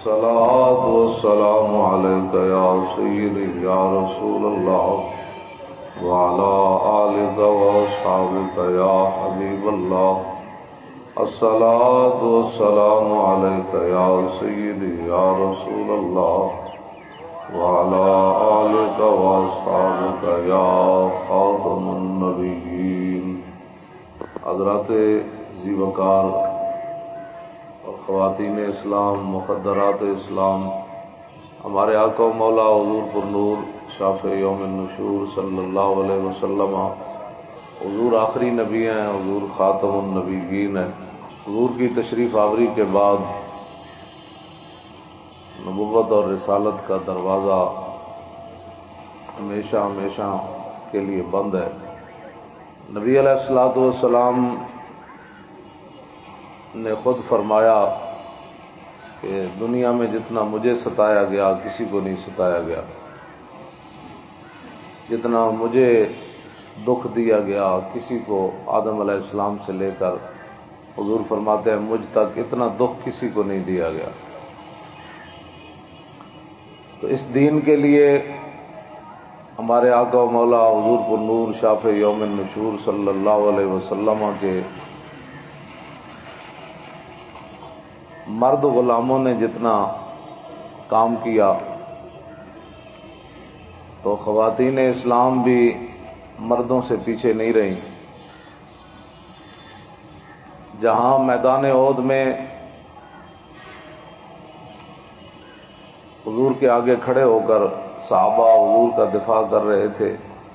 الصلاة والسلام عليك يا سيدي يا رسول الله وعلى آلك وأصحابك يا حبيب الله. الصلاة والسلام عليك يا سيدي يا رسول الله وعلى آلك وأصحابك يا خاتم النبيين. حضرات ذی وقار اور خواتین اسلام، مقدرات اسلام، ہمارے آقا و مولا حضور پر نور شافع یوم النشور صلی اللہ علیہ وسلم، حضور آخری نبی ہیں، حضور خاتم النبیین ہیں. حضور کی تشریف آوری کے بعد نبوت اور رسالت کا دروازہ ہمیشہ ہمیشہ کے لیے بند ہے. نبی علیہ الصلوۃ والسلام نے خود فرمایا کہ دنیا میں جتنا مجھے ستایا گیا کسی کو نہیں ستایا گیا، جتنا مجھے دکھ دیا گیا کسی کو آدم علیہ السلام سے لے کر حضور فرماتے ہیں مجھ تک اتنا دکھ کسی کو نہیں دیا گیا. تو اس دین کے لیے ہمارے آقا و مولا حضور پر نور شافع یوم النشور صلی اللہ علیہ وسلم کے مرد غلاموں نے جتنا کام کیا تو خواتین اسلام بھی مردوں سے پیچھے نہیں رہیں. جہاں میدان احد میں حضور کے آگے کھڑے ہو کر صحابہ حضور کا دفاع کر رہے تھے،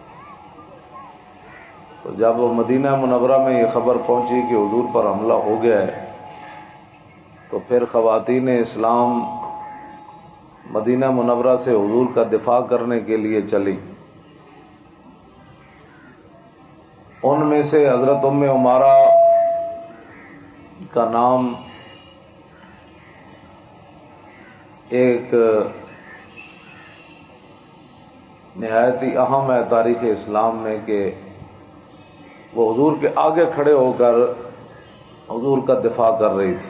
تو جب مدینہ منورہ میں یہ خبر پہنچی کہ حضور پر حملہ ہو گیا ہے تو پھر خواتین اسلام مدینہ منورہ سے حضور کا دفاع کرنے کے لیے چلی. ان میں سے حضرت ام عمارہ کا نام ایک نہایت ہی اہم ہے تاریخ اسلام میں کہ وہ حضور کے آگے کھڑے ہو کر حضور کا دفاع کر رہی تھی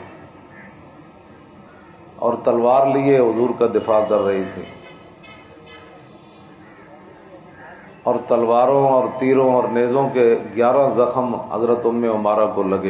اور تلوار لیے حضور کا دفاع کر رہی تھی، اور تلواروں اور تیروں اور نیزوں کے 11 زخم حضرت ام عمارہ کو لگے،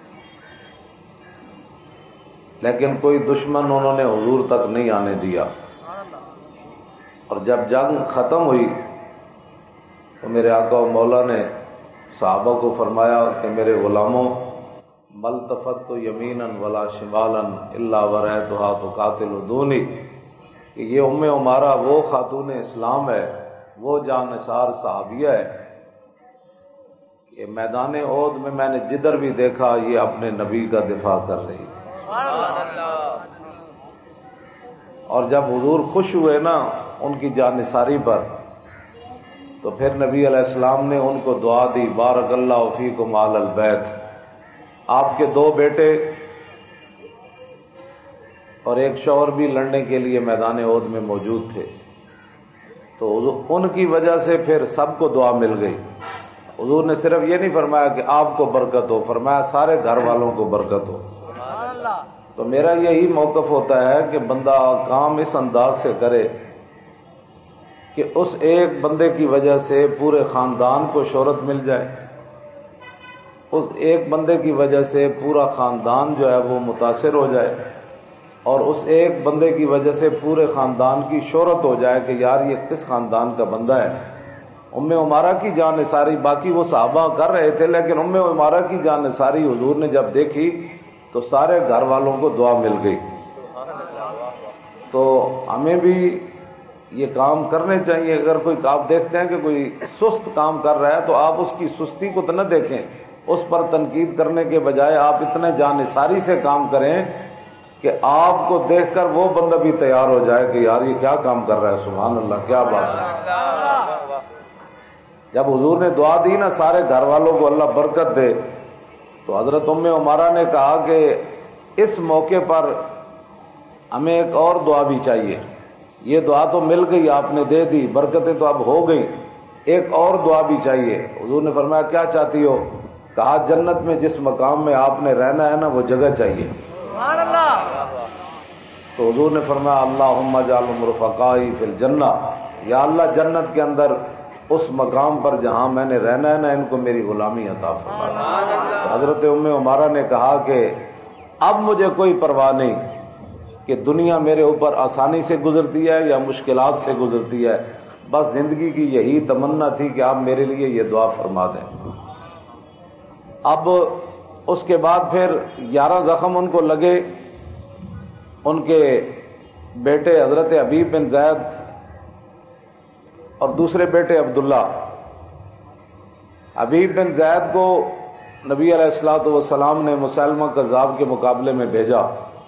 لیکن کوئی دشمن انہوں نے حضور تک نہیں آنے دیا. اور جب جنگ ختم ہوئی تو میرے آقا و مولا نے صحابہ کو فرمایا کہ میرے غلاموں ملتفت یمینا ولا شمالا الا ورأیتها تقاتل دونی، کہ یہ ام عمارہ وہ خاتون اسلام ہے، وہ جانثار صحابیہ ہے کہ میدان احد میں میں نے جدھر بھی دیکھا یہ اپنے نبی کا دفاع کر رہی تھی. اور جب حضور خوش ہوئے نا ان کی جانثاری پر تو پھر نبی علیہ السلام نے ان کو دعا دی بارک اللہ فیکم آل البیت. آپ کے 2 بیٹے اور ایک شوہر بھی لڑنے کے لیے میدان احد میں موجود تھے، تو ان کی وجہ سے پھر سب کو دعا مل گئی. حضور نے صرف یہ نہیں فرمایا کہ آپ کو برکت ہو، فرمایا سارے گھر والوں کو برکت ہو. تو میرا یہی موقف ہوتا ہے کہ بندہ کام اس انداز سے کرے کہ اس ایک بندے کی وجہ سے پورے خاندان کو شہرت مل جائے، اس ایک بندے کی وجہ سے پورا خاندان جو ہے وہ متاثر ہو جائے، اور اس ایک بندے کی وجہ سے پورے خاندان کی شہرت ہو جائے کہ یار یہ کس خاندان کا بندہ ہے. ام عمارہ کی جانثاری باقی وہ صحابہ کر رہے تھے، لیکن ام عمارہ کی جانثاری حضور نے جب دیکھی تو سارے گھر والوں کو دعا مل گئی. تو ہمیں بھی یہ کام کرنے چاہیے. اگر کوئی آپ دیکھتے ہیں کہ کوئی سست کام کر رہا ہے تو آپ اس کی سستی کو تو نہ دیکھیں، اس پر تنقید کرنے کے بجائے آپ اتنے جانثاری سے کام کریں کہ آپ کو دیکھ کر وہ بندہ بھی تیار ہو جائے کہ یار یہ کیا کام کر رہا ہے، سبحان اللہ کیا بات ہے. جب حضور نے دعا دی نا سارے گھر والوں کو اللہ برکت دے، تو حضرت ام عمارہ نے کہا کہ اس موقع پر ہمیں ایک اور دعا بھی چاہیے. یہ دعا تو مل گئی، آپ نے دے دی، برکتیں تو اب ہو گئی، ایک اور دعا بھی چاہیے. حضور نے فرمایا کیا چاہتی ہو؟ کہا جنت میں جس مقام میں آپ نے رہنا ہے نا وہ جگہ چاہیے. تو حضور نے فرمایا اللہم اجعلہم رفقائی فی الجنہ، یا اللہ جنت کے اندر اس مقام پر جہاں میں نے رہنا ہے نا، ان کو میری غلامی عطا فرما۔ تو حضرت ام عمارہ نے کہا کہ اب مجھے کوئی پرواہ نہیں کہ دنیا میرے اوپر آسانی سے گزرتی ہے یا مشکلات سے گزرتی ہے، بس زندگی کی یہی تمنا تھی کہ آپ میرے لیے یہ دعا فرما دیں۔ اب اس کے بعد پھر 11 زخم ان کو لگے، ان کے بیٹے حضرت حبیب بن زید اور دوسرے بیٹے عبداللہ۔ حبیب بن زید کو نبی علیہ الصلوۃ والسلام نے مسیلمہ کذاب کے مقابلے میں بھیجا۔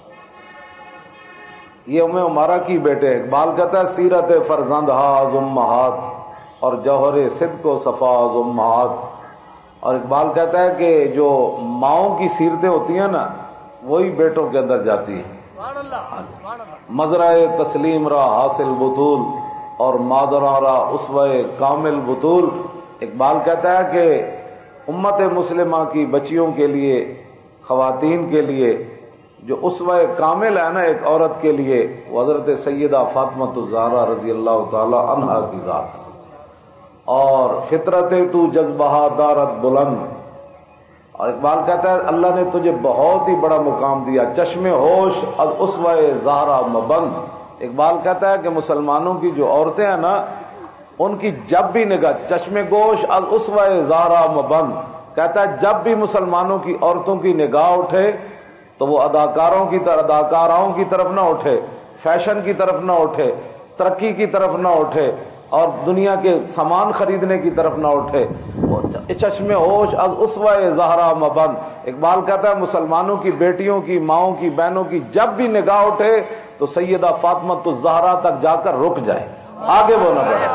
یہ ام عمارہ کی بیٹے، اقبال کہتا ہے سیرت فرزند ہاز امہات اور جوہر صدق و صفا امہات۔ اور اقبال کہتا ہے کہ جو ماؤں کی سیرتیں ہوتی ہیں نا، وہی بیٹوں کے اندر جاتی ہیں۔ مزرع تسلیم را حاصل بطول اور مادرا را اسوہ کامل بطول۔ اقبال کہتا ہے کہ امت مسلمہ کی بچیوں کے لیے، خواتین کے لیے جو اسوہ کامل ہے نا ایک عورت کے لیے، وہ حضرت سیدہ فاطمہ الزہرا رضی اللہ تعالی عنہا کی ذات۔ اور فطرت تو جذبہ دارت بلند۔ اور اقبال کہتا ہے اللہ نے تجھے بہت ہی بڑا مقام دیا، چشم ہوش از اسوہ زہرا مبند۔ اقبال کہتا ہے کہ مسلمانوں کی جو عورتیں ہیں نا، ان کی جب بھی نگاہ، چشم گوش از اسوہ زہرا مبند، کہتا ہے جب بھی مسلمانوں کی عورتوں کی نگاہ اٹھے تو وہ اداکاراؤں کی طرف نہ اٹھے، فیشن کی طرف نہ اٹھے، ترقی کی طرف نہ اٹھے اور دنیا کے سامان خریدنے کی طرف نہ اٹھے، چشم ہوش از اسوہ زہرا مبند۔ اقبال کہتا ہے مسلمانوں کی بیٹیوں کی، ماؤں کی، بہنوں کی جب بھی نگاہ اٹھے تو سیدہ فاطمہ الزہرا تک جا کر رک جائے، آگے وہ نہ بڑھے۔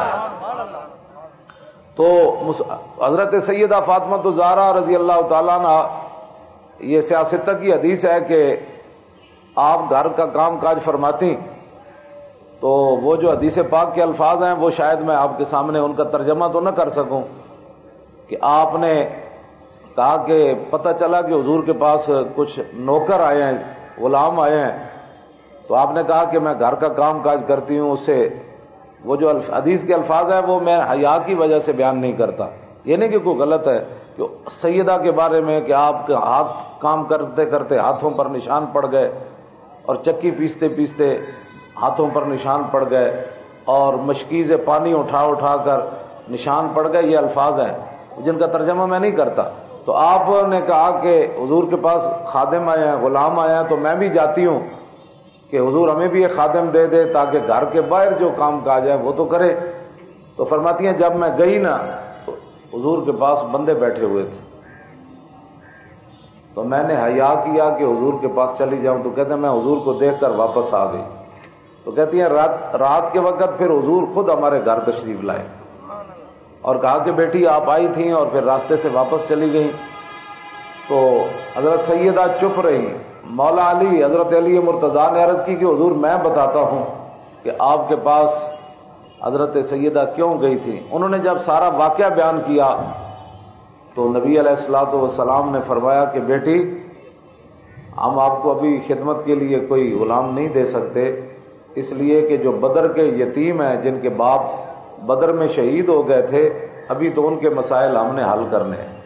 تو حضرت سیدہ فاطمہ الزہرا رضی اللہ تعالیٰ عنہ، یہ سیاستہ کی حدیث ہے کہ آپ گھر کا کام کاج فرماتی، تو وہ جو حدیث پاک کے الفاظ ہیں وہ شاید میں آپ کے سامنے ان کا ترجمہ تو نہ کر سکوں، کہ آپ نے کہا کہ پتہ چلا کہ حضور کے پاس کچھ نوکر آئے ہیں، غلام آئے ہیں، تو آپ نے کہا کہ میں گھر کا کام کاج کرتی ہوں، اس سے وہ جو حدیث کے الفاظ ہیں وہ میں حیا کی وجہ سے بیان نہیں کرتا، یہ نہیں کہ کوئی غلط ہے، کہ سیدہ کے بارے میں کہ آپ کے ہاتھ کام کرتے کرتے ہاتھوں پر نشان پڑ گئے، اور چکی پیستے پیستے ہاتھوں پر نشان پڑ گئے، اور مشکیز پانی اٹھا اٹھا کر نشان پڑ گئے، یہ الفاظ ہیں جن کا ترجمہ میں نہیں کرتا۔ تو آپ نے کہا کہ حضور کے پاس خادم آئے ہیں، غلام آئے ہیں، تو میں بھی جاتی ہوں کہ حضور ہمیں بھی ایک خادم دے دے تاکہ گھر کے باہر جو کام کاج ہے وہ تو کرے۔ تو فرماتی ہیں جب میں گئی نا تو حضور کے پاس بندے بیٹھے ہوئے تھے، تو میں نے حیا کیا کہ حضور کے پاس چلی جاؤں، تو کہتے ہیں میں حضور کو دیکھ کر واپس آ گئی۔ تو کہتی ہیں رات کے وقت پھر حضور خود ہمارے گھر تشریف لائے اور کہا کہ بیٹی آپ آئی تھیں اور پھر راستے سے واپس چلی گئیں۔ تو حضرت سیدہ چپ رہی۔ مولا علی، حضرت علی مرتضیٰ نے عرض کی کہ حضور میں بتاتا ہوں کہ آپ کے پاس حضرت سیدہ کیوں گئی تھی۔ انہوں نے جب سارا واقعہ بیان کیا تو نبی علیہ الصلوۃ والسلام نے فرمایا کہ بیٹی ہم آپ کو ابھی خدمت کے لیے کوئی غلام نہیں دے سکتے، اس لیے کہ جو بدر کے یتیم ہیں جن کے باپ بدر میں شہید ہو گئے تھے، ابھی تو ان کے مسائل ہم نے حل کرنے ہیں۔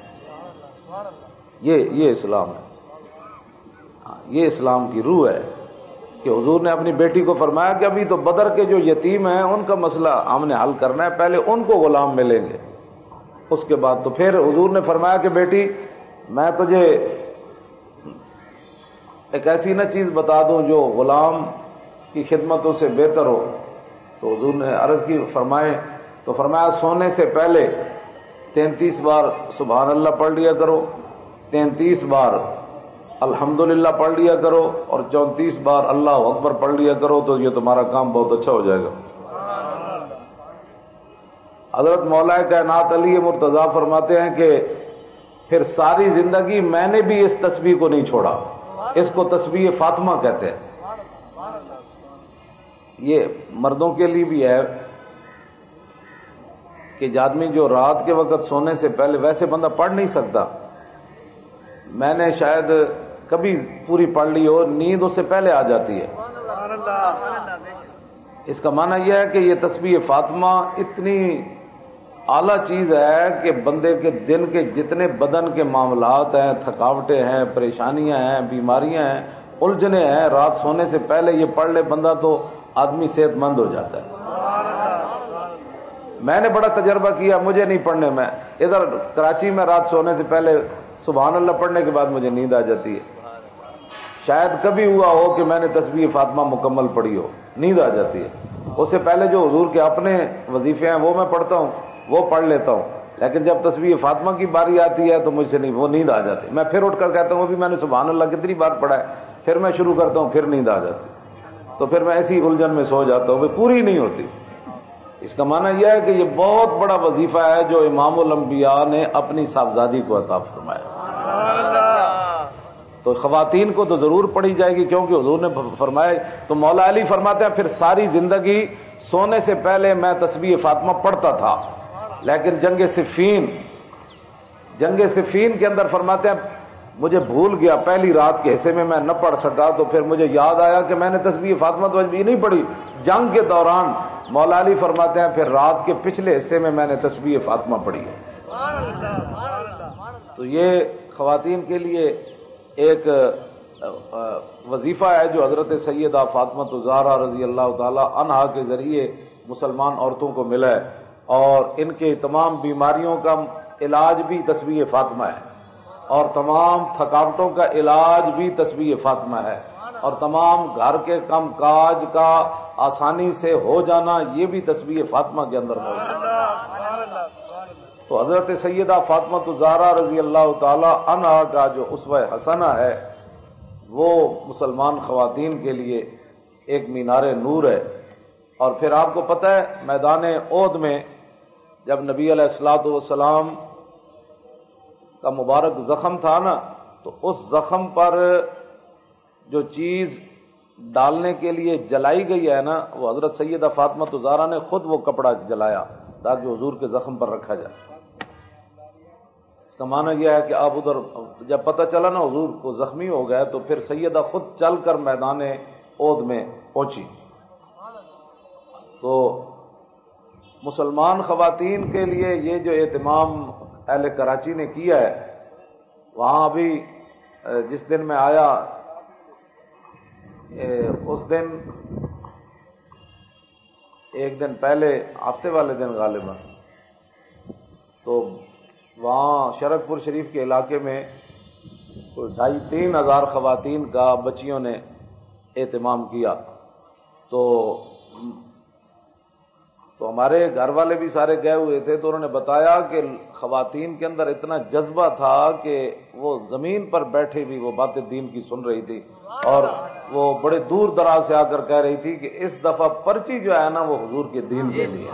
یہ اسلام ہے، یہ اسلام کی روح ہے کہ حضور نے اپنی بیٹی کو فرمایا کہ ابھی تو بدر کے جو یتیم ہیں ان کا مسئلہ ہم نے حل کرنا ہے، پہلے ان کو غلام ملیں گے، اس کے بعد تو پھر حضور نے فرمایا کہ بیٹی میں تجھے ایک ایسی نہ چیز بتا دوں جو غلام کی خدمتوں سے بہتر ہو۔ تو حضور نے عرض کی تو فرمایا سونے سے پہلے 33 بار سبحان اللہ پڑھ لیا کرو، 33 بار الحمدللہ پڑھ لیا کرو، اور 34 بار اللہ اکبر پڑھ لیا کرو، تو یہ تمہارا کام بہت اچھا ہو جائے گا۔ حضرت مولا کائنات علی مرتضیٰ فرماتے ہیں کہ پھر ساری زندگی میں نے بھی اس تسبیح کو نہیں چھوڑا، اس کو تسبیح فاطمہ کہتے ہیں۔ یہ مردوں کے لیے بھی ہے کہ آدمی جو رات کے وقت سونے سے پہلے، ویسے بندہ پڑھ نہیں سکتا، میں نے شاید کبھی پوری پڑھ لی ہو، نیند اس سے پہلے آ جاتی ہے، اس کا معنی یہ ہے کہ یہ تسبیح فاطمہ اتنی اعلیٰ چیز ہے کہ بندے کے دن کے جتنے بدن کے معاملات ہیں، تھکاوٹیں ہیں، پریشانیاں ہیں، بیماریاں ہیں، الجھنیں ہیں، رات سونے سے پہلے یہ پڑھ لے بندہ تو آدمی صحت مند ہو جاتا ہے۔ میں نے بڑا تجربہ کیا، مجھے نہیں پڑھنے میں، ادھر کراچی میں رات سونے سے پہلے سبحان اللہ پڑھنے کے بعد مجھے نیند آ جاتی ہے۔ شاید کبھی ہوا ہو کہ میں نے تسبیح فاطمہ مکمل پڑھی ہو، نیند آ جاتی ہے۔ اس سے پہلے جو حضور کے اپنے وظیفے ہیں وہ میں پڑھتا ہوں، وہ پڑھ لیتا ہوں، لیکن جب تسبیح فاطمہ کی باری آتی ہے تو مجھ سے نہیں، وہ نیند آ جاتی۔ میں پھر اٹھ کر کہتا ہوں ابھی میں نے سبحان اللہ کتنی بار پڑھا ہے، پھر میں شروع کرتا ہوں، پھر نیند آ جاتی، تو پھر میں ایسی الجھن میں سو جاتا ہوں، وہ پوری نہیں ہوتی۔ اس کا معنی یہ ہے کہ یہ بہت بڑا وظیفہ ہے جو امام الانبیاء نے اپنی صاحبزادی کو عطا فرمایا۔ تو خواتین کو تو ضرور پڑھی جائے گی، کیونکہ حضور نے فرمایا، تو مولا علی فرماتے ہیں پھر ساری زندگی سونے سے پہلے میں تسبیح فاطمہ پڑھتا تھا، لیکن جنگ صفین کے اندر فرماتے ہیں مجھے بھول گیا، پہلی رات کے حصے میں میں نہ پڑھ سکا، تو پھر مجھے یاد آیا کہ میں نے تسبیح فاطمہ تو ابھی نہیں پڑھی۔ جنگ کے دوران مولا علی فرماتے ہیں پھر رات کے پچھلے حصے میں نے تسبیح فاطمہ پڑھی ہے۔ تو یہ خواتین کے لیے ایک وظیفہ ہے جو حضرت سیدہ فاطمہ الزہرا رضی اللہ تعالی عنہا کے ذریعے مسلمان عورتوں کو ملا ہے، اور ان کے تمام بیماریوں کا علاج بھی تسبیح فاطمہ ہے، اور تمام تھکاوٹوں کا علاج بھی تسبیح فاطمہ ہے، اور تمام گھر کے کام کاج کا آسانی سے ہو جانا یہ بھی تسبیح فاطمہ کے اندر موجود ہے۔ تو حضرت سیدہ فاطمہ الزہرا رضی اللہ تعالی عنہا کا جو اسوہ حسنہ ہے وہ مسلمان خواتین کے لیے ایک مینار نور ہے۔ اور پھر آپ کو پتہ ہے میدان احد میں جب نبی علیہ الصلوۃ والسلام کا مبارک زخم تھا نا، تو اس زخم پر جو چیز ڈالنے کے لیے جلائی گئی ہے نا، وہ حضرت سیدہ فاطمہ الزہرا نے خود وہ کپڑا جلایا تاکہ حضور کے زخم پر رکھا جائے۔ اس کا معنی یہ ہے کہ آپ ادھر جب پتہ چلا نا حضور کو زخمی ہو گئے تو پھر سیدہ خود چل کر میدان احد میں پہنچی۔ تو مسلمان خواتین کے لیے یہ جو اہتمام اہل کراچی نے کیا ہے، وہاں ابھی جس دن میں آیا اس دن ایک دن پہلے ہفتے والے دن غالباً تو وہاں شرک پور شریف کے علاقے میں کوئی 2,500-3 ہزار خواتین کا بچیوں نے اہتمام کیا۔ تو ہمارے گھر والے بھی سارے گئے ہوئے تھے، تو انہوں نے بتایا کہ خواتین کے اندر اتنا جذبہ تھا کہ وہ زمین پر بیٹھے بھی وہ باتیں دین کی سن رہی تھی، اور وہ بڑے دور دراز سے آ کر کہہ رہی تھی کہ اس دفعہ پرچی جو ہے نا وہ حضور کے دین کے لیے۔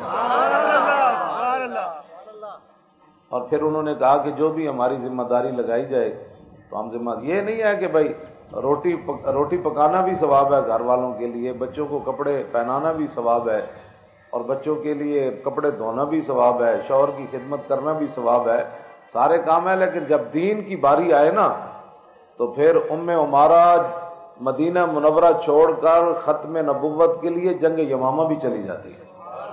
اور پھر انہوں نے کہا کہ جو بھی ہماری ذمہ داری لگائی جائے تو ہم ذمہ، یہ نہیں ہے کہ بھائی روٹی پکانا بھی ثواب ہے گھر والوں کے لیے، بچوں کو کپڑے پہنانا بھی ثواب ہے، اور بچوں کے لیے کپڑے دھونا بھی ثواب ہے، شوہر کی خدمت کرنا بھی ثواب ہے، سارے کام ہیں، لیکن جب دین کی باری آئے نا تو پھر ام عمارہ مدینہ منورہ چھوڑ کر ختم نبوت کے لیے جنگ یمامہ بھی چلی جاتی ہے،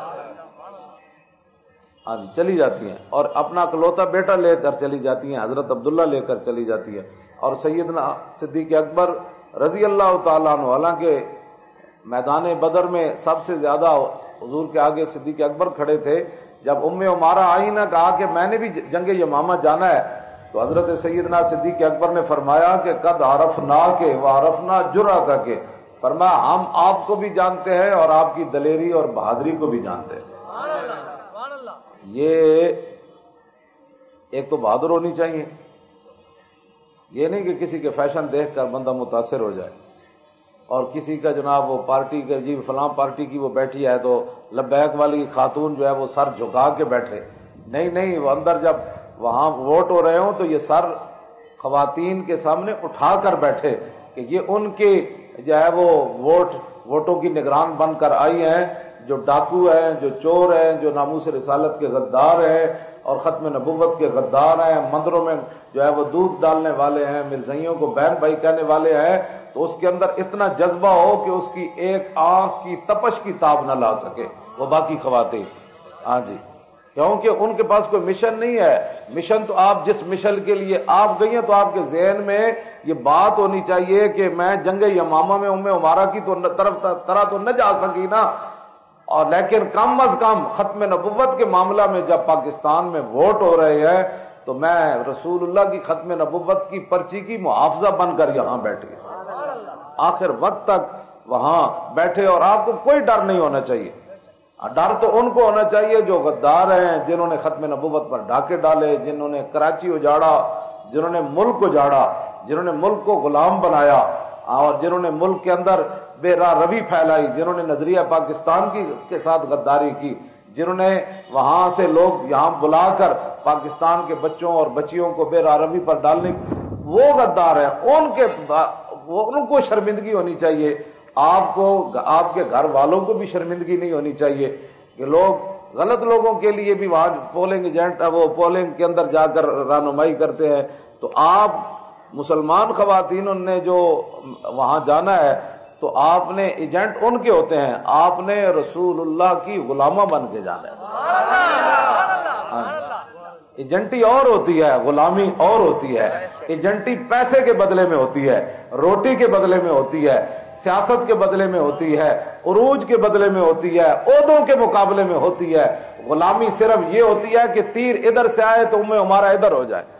ہاں جی چلی جاتی ہیں، اور اپنا اکلوتا بیٹا لے کر چلی جاتی ہیں، حضرت عبداللہ لے کر چلی جاتی ہے۔ اور سیدنا صدیق اکبر رضی اللہ تعالیٰ عنہ، حالانکہ میدان بدر میں سب سے زیادہ حضور کے آگے صدیق اکبر کھڑے تھے، جب ام عمارہ آئی نہ کہا کہ میں نے بھی جنگ یمامہ جانا ہے، تو حضرت سیدنا صدیق اکبر نے فرمایا کہ قد عرفنا کے وعرفنا جرأتک کے، فرمایا ہم آپ کو بھی جانتے ہیں اور آپ کی دلیری اور بہادری کو بھی جانتے ہیں۔ یہ ایک تو بہادر ہونی چاہیے، یہ نہیں کہ کسی کے فیشن دیکھ کر بندہ متاثر ہو جائے، اور کسی کا جناب وہ پارٹی کا جی فلاں پارٹی کی وہ بیٹھی ہے تو لبیک والی خاتون جو ہے وہ سر جھکا کے بیٹھے، نہیں، وہ اندر جب وہاں ووٹ ہو رہے ہوں تو یہ سر خواتین کے سامنے اٹھا کر بیٹھے کہ یہ ان کے جو ہے وہ ووٹوں کی نگران بن کر آئی ہیں، جو ڈاکو ہیں، جو چور ہیں، جو ناموس رسالت کے غدار ہیں اور ختم نبوت کے غدار ہیں، مندروں میں جو ہے وہ دودھ ڈالنے والے ہیں، مرزائیوں کو بہن بھائی کہنے والے ہیں، تو اس کے اندر اتنا جذبہ ہو کہ اس کی ایک آنکھ کی تپش کی تاب نہ لا سکے وہ باقی خواتین. ہاں جی، کیونکہ ان کے پاس کوئی مشن نہیں ہے. مشن تو آپ جس مشن کے لیے آپ گئی ہیں تو آپ کے ذہن میں یہ بات ہونی چاہیے کہ میں جنگ یمامہ میں ام عمارہ کی تو طرح تو نہ جا سکی نا، اور لیکن کم از کم ختم نبوت کے معاملہ میں جب پاکستان میں ووٹ ہو رہے ہیں تو میں رسول اللہ کی ختم نبوت کی پرچی کی محافظہ بن کر یہاں بیٹھ گیا، آخر وقت تک وہاں بیٹھے. اور آپ کو کوئی ڈر نہیں ہونا چاہیے. ڈر تو ان کو ہونا چاہیے جو غدار ہیں، جنہوں نے ختم نبوت پر ڈاکے ڈالے، جنہوں نے کراچی اجاڑا، جنہوں نے ملک اجاڑا، جنہوں نے ملک کو غلام بنایا، اور جنہوں نے ملک کے اندر بے راہ روی پھیلائی، جنہوں نے نظریہ پاکستان کے ساتھ غداری کی، جنہوں نے وہاں سے لوگ یہاں بلا کر پاکستان کے بچوں اور بچیوں کو بے راہ روی پر ڈالنے، وہ غدار ہیں. ان کو شرمندگی ہونی چاہیے. آپ کو، آپ کے گھر والوں کو بھی شرمندگی نہیں ہونی چاہیے کہ لوگ غلط لوگوں کے لیے بھی وہاں پولنگ ایجنٹ وہ پولنگ کے اندر جا کر رہنمائی کرتے ہیں. تو آپ مسلمان خواتین نے جو وہاں جانا ہے تو آپ نے ایجنٹ ان کے ہوتے ہیں، آپ نے رسول اللہ کی غلامہ بن کے جانا ہے. ایجنٹی اور ہوتی ہے، غلامی اور ہوتی ہے. ایجنٹی پیسے کے بدلے میں ہوتی ہے، روٹی کے بدلے میں ہوتی ہے، سیاست کے بدلے میں ہوتی ہے، عروج کے بدلے میں ہوتی ہے، عہدوں کے مقابلے میں ہوتی ہے. غلامی صرف یہ ہوتی ہے کہ تیر ادھر سے آئے تو ہمارا ادھر ہو جائے.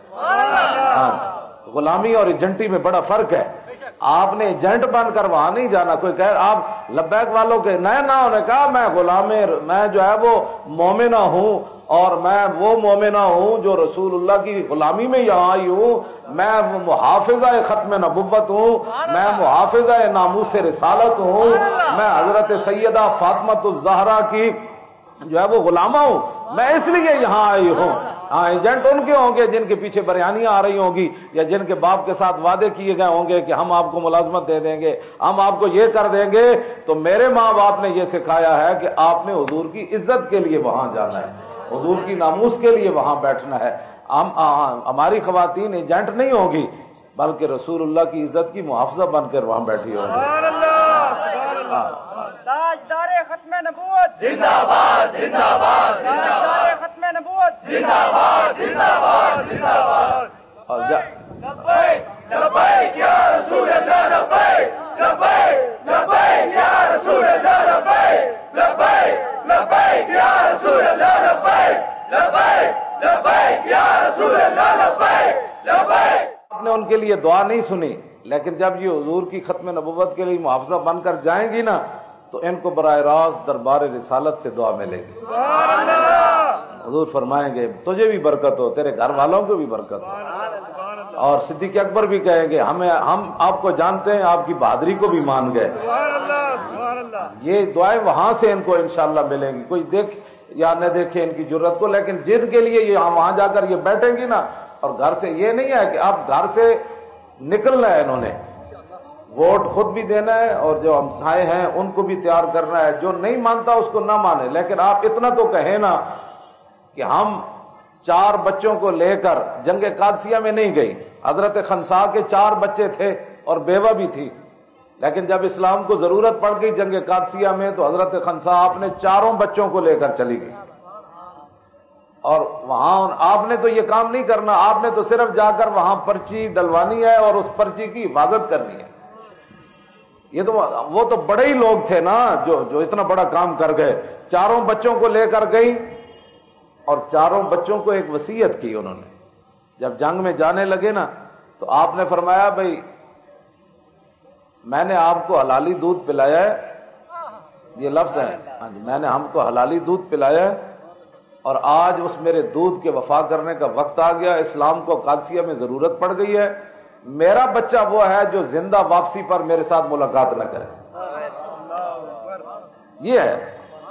غلامی اور ایجنٹی میں بڑا فرق ہے. آپ نے ایجنٹ بن کر وہاں نہیں جانا. کوئی کہے آپ لبیک والوں کے نئے نہ ہونے کہا میں غلام، میں جو ہے وہ مومنہ ہوں اور میں وہ مومنہ ہوں جو رسول اللہ کی غلامی میں یہاں آئی ہوں، میں محافظہ ختم نبوت ہوں، میں محافظہ ناموس رسالت ہوں، میں حضرت سیدہ فاطمہ الزہرا کی جو ہے وہ غلامہ ہوں، میں اس لیے یہاں آئی ہوں. ہاں، ایجنٹ ان کے ہوں گے جن کے پیچھے بریانیاں آ رہی ہوں گی یا جن کے باپ کے ساتھ وعدے کیے گئے ہوں گے کہ ہم آپ کو ملازمت دے دیں گے، ہم آپ کو یہ کر دیں گے. تو میرے ماں باپ نے یہ سکھایا ہے کہ آپ نے حضور کی عزت کے لیے وہاں جانا ہے، حضور کی ناموس کے لیے وہاں بیٹھنا ہے. ہماری خواتین ایجنٹ نہیں ہوں گی بلکہ رسول اللہ کی عزت کی محافظہ بن کر وہاں بیٹھی ہوں گی. تاجدار ختم نبوت زندہ باد، زندہ باد، زندہ باد، ختم نبوت زندہ باد، زندہ باد، زندہ باد. اور لبیک لبیک یا رسول اللہ، لبیک لبیک لبیک یا رسول اللہ، لبیک لبیک لبیک یا رسول اللہ، لبیک لبیک لبیک یا رسول اللہ، لبیک لبیک. آپ نے ان کے لیے دعا نہیں سنی، لیکن جب یہ حضور کی ختم نبوت کے لیے محافظہ بن کر جائیں گی نا تو ان کو براہ راست دربار رسالت سے دعا ملے گی. حضور فرمائیں گے تجھے بھی برکت ہو، تیرے گھر والوں کو بھی برکت ہو. اور صدیق اکبر بھی کہیں گے ہم آپ کو جانتے ہیں، آپ کی بہادری کو بھی مان گئے. یہ دعائیں وہاں سے ان کو انشاءاللہ ملیں گی. کوئی دیکھ یا نہ دیکھے ان کی جرت کو، لیکن جن کے لیے یہ وہاں جا کر یہ بیٹھیں گی نا، اور گھر سے یہ نہیں ہے کہ آپ گھر سے نکلنا ہے، انہوں نے ووٹ خود بھی دینا ہے اور جو ہمسائے ہیں ان کو بھی تیار کرنا ہے. جو نہیں مانتا اس کو نہ مانے، لیکن آپ اتنا تو کہیں نا کہ ہم 4 بچوں کو لے کر جنگ قادسیہ میں نہیں گئی. حضرت خنسا کے 4 بچے تھے اور بیوہ بھی تھی، لیکن جب اسلام کو ضرورت پڑ گئی جنگ قادسیہ میں تو حضرت خنسا آپ نے 4 بچوں کو لے کر چلی گئی. اور وہاں آپ نے تو یہ کام نہیں کرنا، آپ نے تو صرف جا کر وہاں پرچی ڈلوانی ہے اور اس پرچی کی حفاظت کرنی ہے. یہ تو وہ تو بڑے ہی لوگ تھے نا جو اتنا بڑا کام کر گئے. 4 بچوں کو لے کر گئی اور 4 بچوں کو ایک وصیت کی انہوں نے. جب جنگ میں جانے لگے نا تو آپ نے فرمایا بھائی میں نے آپ کو حلالی دودھ پلایا ہے، یہ لفظ ہے، ہاں جی، میں نے ہم کو حلالی دودھ پلایا ہے اور آج اس میرے دودھ کے وفا کرنے کا وقت آ گیا. اسلام کو قادسیہ میں ضرورت پڑ گئی ہے. میرا بچہ وہ ہے جو زندہ واپسی پر میرے ساتھ ملاقات نہ کرے. یہ ہے.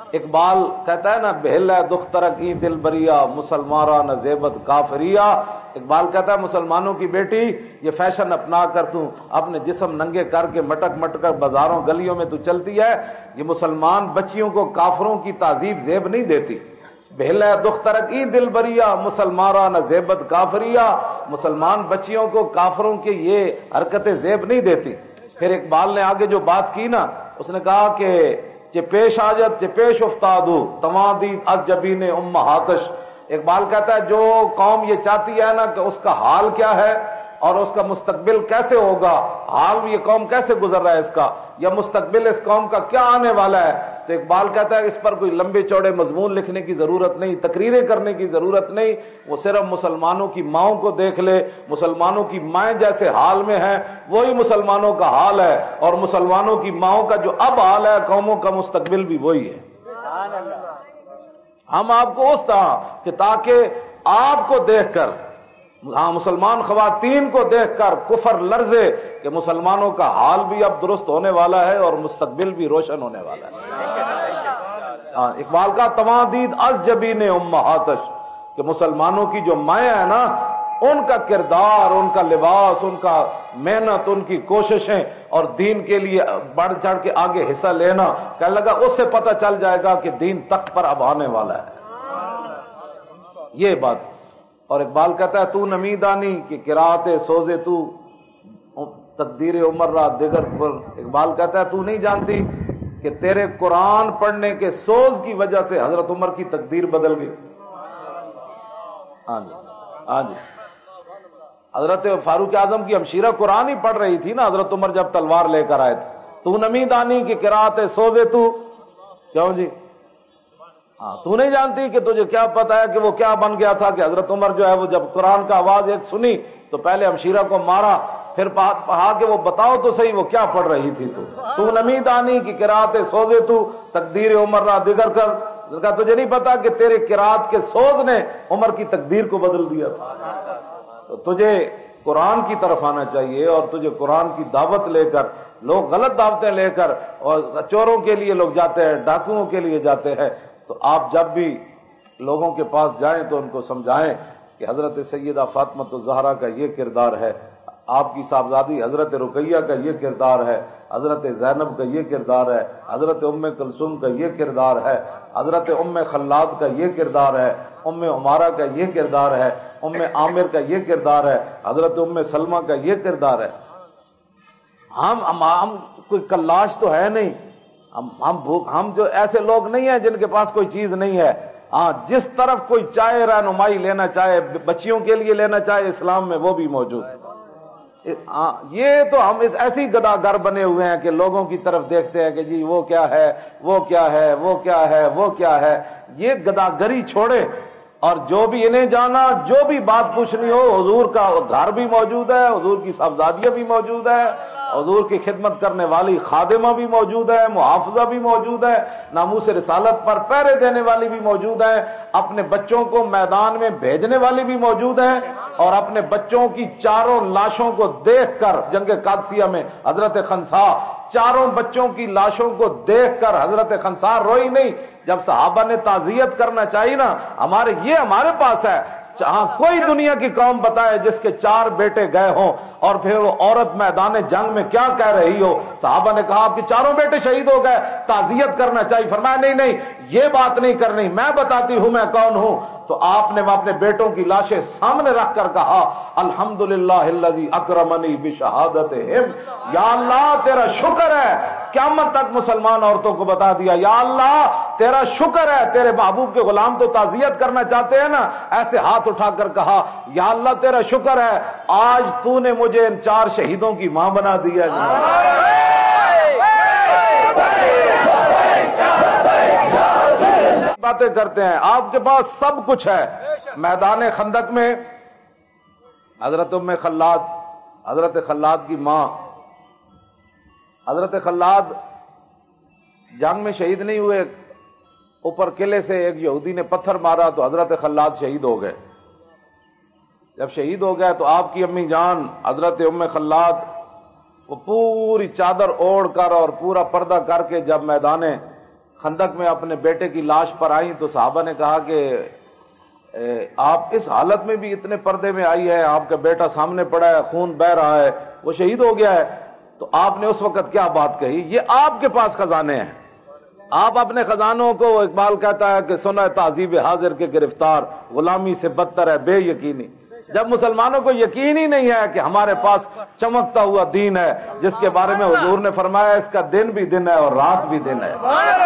اقبال کہتا ہے نا بہل ہے دخترک ای دل بریا مسلمارا نہ زیبت کافریا، اقبال کہتا ہے مسلمانوں کی بیٹی یہ فیشن اپنا کر تو اپنے جسم ننگے کر کے مٹک مٹک کر بازاروں گلیوں میں تو چلتی ہے، یہ مسلمان بچیوں کو کافروں کی تعذیب زیب نہیں دیتی۔ بہلا دخترک ای دل بریا مسلمارا نہ زیبت کافریا، مسلمان بچیوں کو کافروں کی یہ حرکتیں زیب نہیں دیتی۔ پھر اقبال نے آگے جو بات کی نا، اس نے کہا کہ پیش آجت پیش افتادو تمادی از جبین امہاتش۔ اقبال کہتا ہے جو قوم یہ چاہتی ہے نا کہ اس کا حال کیا ہے اور اس کا مستقبل کیسے ہوگا، حال یہ قوم کیسے گزر رہا ہے اس کا، یا مستقبل اس قوم کا کیا آنے والا ہے، تو اقبال کہتا ہے اس پر کوئی لمبے چوڑے مضمون لکھنے کی ضرورت نہیں، تقریریں کرنے کی ضرورت نہیں، وہ صرف مسلمانوں کی ماؤں کو دیکھ لے، مسلمانوں کی مائیں جیسے حال میں ہیں وہی مسلمانوں کا حال ہے، اور مسلمانوں کی ماؤں کا جو اب حال ہے قوموں کا مستقبل بھی وہی ہے۔ ہم آپ کو اس طرح کہ تاکہ آپ کو دیکھ کر، مسلمان خواتین کو دیکھ کر کفر لرزے کہ مسلمانوں کا حال بھی اب درست ہونے والا ہے اور مستقبل بھی روشن ہونے والا ہے۔ اقبال کا تمادید از جبین امہاتش، کہ مسلمانوں کی جو مائیں ہیں نا ان کا کردار، ان کا لباس، ان کا محنت، ان کی کوششیں اور دین کے لیے بڑھ چڑھ کے آگے حصہ لینا، کہنے لگا اس سے پتہ چل جائے گا کہ دین تخت پر اب آنے والا ہے۔ یہ بات، اور اقبال کہتا ہے تو نمیدانی کہ قرات سوزے تو تقدیر عمر را دیگر پر۔ اقبال کہتا ہے تو نہیں جانتی کہ تیرے قرآن پڑھنے کے سوز کی وجہ سے حضرت عمر کی تقدیر بدل گئی۔ ہاں جی، ہاں جی، حضرت فاروق اعظم کی ہمشیرہ قرآن ہی پڑھ رہی تھی نا حضرت عمر جب تلوار لے کر آئے تھے۔ تو نمیدانی کی قرات سوزے تو، کیوں جی؟ ہاں، تو نہیں جانتی کہ تجھے کیا پتا ہے کہ وہ کیا بن گیا تھا کہ حضرت عمر جو ہے وہ جب قرآن کا آواز ایک سنی تو پہلے ہمشیرہ کو مارا، پھر کہا کہ وہ بتاؤ تو صحیح وہ کیا پڑھ رہی تھی تو نمیدانی کی قرات سوزے تو تقدیر عمر را دیگر کر۔ تجھے نہیں پتا کہ تیرے قرات کے سوز نے عمر کی تقدیر کو بدل دیا تھا۔ تو تجھے قرآن کی طرف آنا چاہیے، اور تجھے قرآن کی دعوت لے کر، لوگ غلط دعوتیں لے کر، اور چوروں کے لیے لوگ جاتے ہیں، ڈاکوؤں کے لیے جاتے ہیں، تو آپ جب بھی لوگوں کے پاس جائیں تو ان کو سمجھائیں کہ حضرت سیدہ فاطمہ الزہرا کا یہ کردار ہے، آپ کی صاحبزادی حضرت رقیہ کا یہ کردار ہے، حضرت زینب کا یہ کردار ہے، حضرت ام کلثوم کا یہ کردار ہے، حضرت ام خلاد کا یہ کردار ہے، ام عمارہ کا یہ کردار ہے، ام عامر کا یہ کردار ہے، حضرت ام سلمہ کا یہ کردار ہے۔ ہم کوئی کلاش تو ہے نہیں، ہم جو ایسے لوگ نہیں ہیں جن کے پاس کوئی چیز نہیں ہے۔ ہاں، جس طرف کوئی چاہے رہنمائی لینا چاہے، بچیوں کے لیے لینا چاہے اسلام میں، وہ بھی موجود ہے۔ یہ تو ہم ایسی گداگر بنے ہوئے ہیں کہ لوگوں کی طرف دیکھتے ہیں کہ جی وہ کیا ہے، وہ کیا ہے، وہ کیا ہے، وہ کیا ہے۔ یہ گداگری چھوڑے، اور جو بھی انہیں جانا، جو بھی بات پوچھنی ہو، حضور کا گھر بھی موجود ہے، حضور کی صاحبزادیاں بھی موجود ہے، حضور کی خدمت کرنے والی خادمہ بھی موجود ہے، محافظہ بھی موجود ہے، ناموس رسالت پر پہرے دینے والی بھی موجود ہے، اپنے بچوں کو میدان میں بھیجنے والی بھی موجود ہے، اور اپنے بچوں کی چاروں لاشوں کو دیکھ کر جنگ قادسیہ میں حضرت خنسا، چاروں بچوں کی لاشوں کو دیکھ کر حضرت خنسا روئی نہیں جب صحابہ نے تعزیت کرنا چاہیے نا، ہمارے پاس ہے۔ جہاں کوئی دنیا کی قوم بتائے جس کے 4 بیٹے گئے ہوں اور پھر وہ عورت میدان جنگ میں کیا کہہ رہی ہو، صحابہ نے کہا آپ کے 4 بیٹے شہید ہو گئے، تعزیت کرنا چاہیے، فرمایا نہیں یہ بات نہیں کرنی، میں بتاتی ہوں میں کون ہوں۔ تو آپ نے اپنے بیٹوں کی لاشیں سامنے رکھ کر کہا الحمدللہ الذی اکرمنی بشہادتہم، یا اللہ تیرا شکر ہے، قیامت تک مسلمان عورتوں کو بتا دیا یا اللہ تیرا شکر ہے، تیرے محبوب کے غلام تو تعزیت کرنا چاہتے ہیں نا، ایسے ہاتھ اٹھا کر کہا یا اللہ تیرا شکر ہے، آج تو نے مجھے ان 4 شہیدوں کی ماں بنا دیا۔ باتیں کرتے ہیں، آپ کے پاس سب کچھ ہے۔ میدان خندق میں حضرت ام خلاد، حضرت خلاد کی ماں، حضرت خلاد جنگ میں شہید نہیں ہوئے، اوپر قلعے سے ایک یہودی نے پتھر مارا تو حضرت خلاد شہید ہو گئے۔ جب شہید ہو گئے تو آپ کی امی جان حضرت ام خلاد وہ پوری چادر اوڑھ کر اور پورا پردہ کر کے جب میدان خندق میں اپنے بیٹے کی لاش پر آئیں تو صحابہ نے کہا کہ آپ اس حالت میں بھی اتنے پردے میں آئی ہے، آپ کا بیٹا سامنے پڑا ہے، خون بہ رہا ہے، وہ شہید ہو گیا ہے، تو آپ نے اس وقت کیا بات کہی؟ یہ آپ کے پاس خزانے ہیں، آپ اپنے خزانوں کو، اقبال کہتا ہے کہ سنا تہذیب حاضر کے گرفتار، غلامی سے بدتر ہے بے یقینی۔ جب مسلمانوں کو یقین ہی نہیں ہے کہ ہمارے پاس چمکتا ہوا دین ہے، جس کے بارے میں حضور نے فرمایا اس کا دن بھی دن ہے اور رات بھی دن ہے،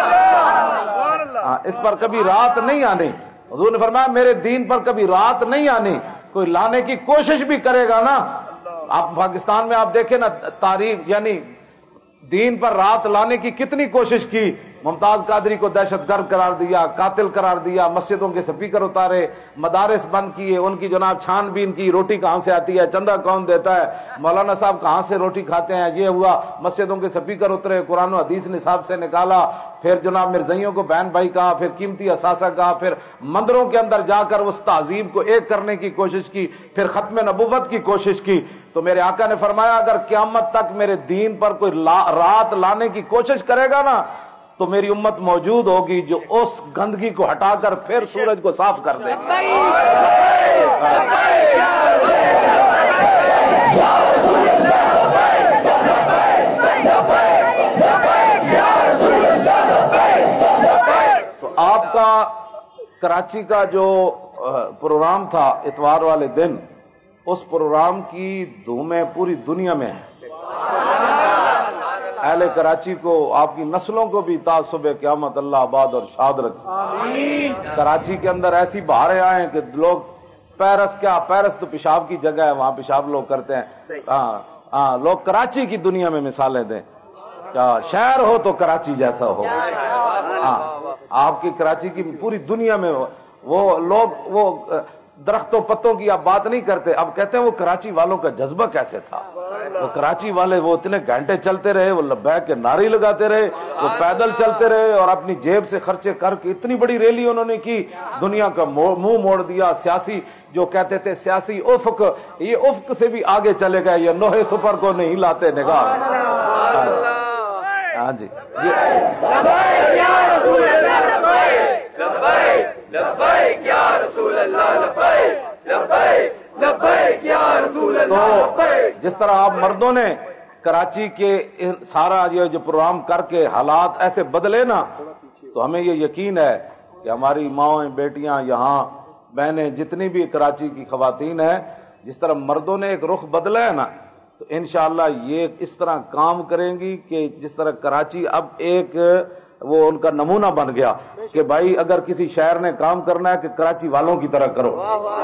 اس پر کبھی رات نہیں آنی۔ حضور نے فرمایا میرے دین پر کبھی رات نہیں آنی، کوئی لانے کی کوشش بھی کرے گا نا، آپ پاکستان میں آپ دیکھیں نا تاریخ، یعنی دین پر رات لانے کی کتنی کوشش کی، ممتاز قادری کو دہشت گرد قرار دیا، قاتل قرار دیا، مسجدوں کے سپیکر اتارے، مدارس بند کیے، ان کی جناب چھان بین کی، روٹی کہاں سے آتی ہے، چندہ کون دیتا ہے، مولانا صاحب کہاں سے روٹی کھاتے ہیں، یہ ہوا، مسجدوں کے سپیکر اترے، قرآن و حدیث نصاب سے نکالا، پھر جناب مرزائیوں کو بہن بھائی کہا، پھر قیمتی اثاثہ کہا، پھر مندروں کے اندر جا کر اس تہذیب کو ایک کرنے کی کوشش کی، پھر ختم نبوت کی کوشش کی۔ تو میرے آقا نے فرمایا اگر قیامت تک میرے دین پر کوئی رات لانے کی کوشش کرے گا نا تو میری امت موجود ہوگی جو اس گندگی کو ہٹا کر پھر سورج کو صاف کر دے گی۔ تو آپ کا کراچی کا جو پروگرام تھا اتوار والے دن، اس پروگرام کی دھومیں پوری دنیا میں ہیں۔ اہل کراچی کو، آپ کی نسلوں کو بھی تا صبح قیامت اللہ آباد اور شاد رکھے۔ کراچی کے اندر ایسی بہاریں آئیں کہ لوگ پیرس تو پیشاب کی جگہ ہے، وہاں پیشاب لوگ کرتے ہیں۔ لوگ کراچی کی دنیا میں مثالیں دیں، کیا شہر ہو تو کراچی جیسا ہو۔ آپ کی کراچی کی پوری دنیا میں وہ لوگ، وہ درختوں پتوں کی آپ بات نہیں کرتے، اب کہتے ہیں وہ کراچی والوں کا جذبہ کیسے تھا، وہ کراچی والے وہ اتنے گھنٹے چلتے رہے، وہ لبیک کے نعرے لگاتے رہے، وہ پیدل چلتے رہے اور اپنی جیب سے خرچے کر کے اتنی بڑی ریلی انہوں نے کی، دنیا کا منہ موڑ دیا۔ سیاسی جو کہتے تھے سیاسی افق، یہ افق سے بھی آگے چلے گئے، یہ نوحے سپر کو نہیں لاتے نگاہ۔ ہاں جی، تو جس طرح آپ مردوں نے کراچی کے سارا یہ جو پروگرام کر کے حالات ایسے بدلے نا، تو ہمیں یہ یقین ہے کہ ہماری ماؤں بیٹیاں یہاں بہنیں جتنی بھی کراچی کی خواتین ہیں، جس طرح مردوں نے ایک رخ بدلا ہے نا، تو انشاءاللہ یہ اس طرح کام کریں گی کہ جس طرح کراچی اب ایک وہ ان کا نمونہ بن گیا کہ بھائی اگر کسی شہر نے کام کرنا ہے کہ کراچی والوں کی طرح کرو،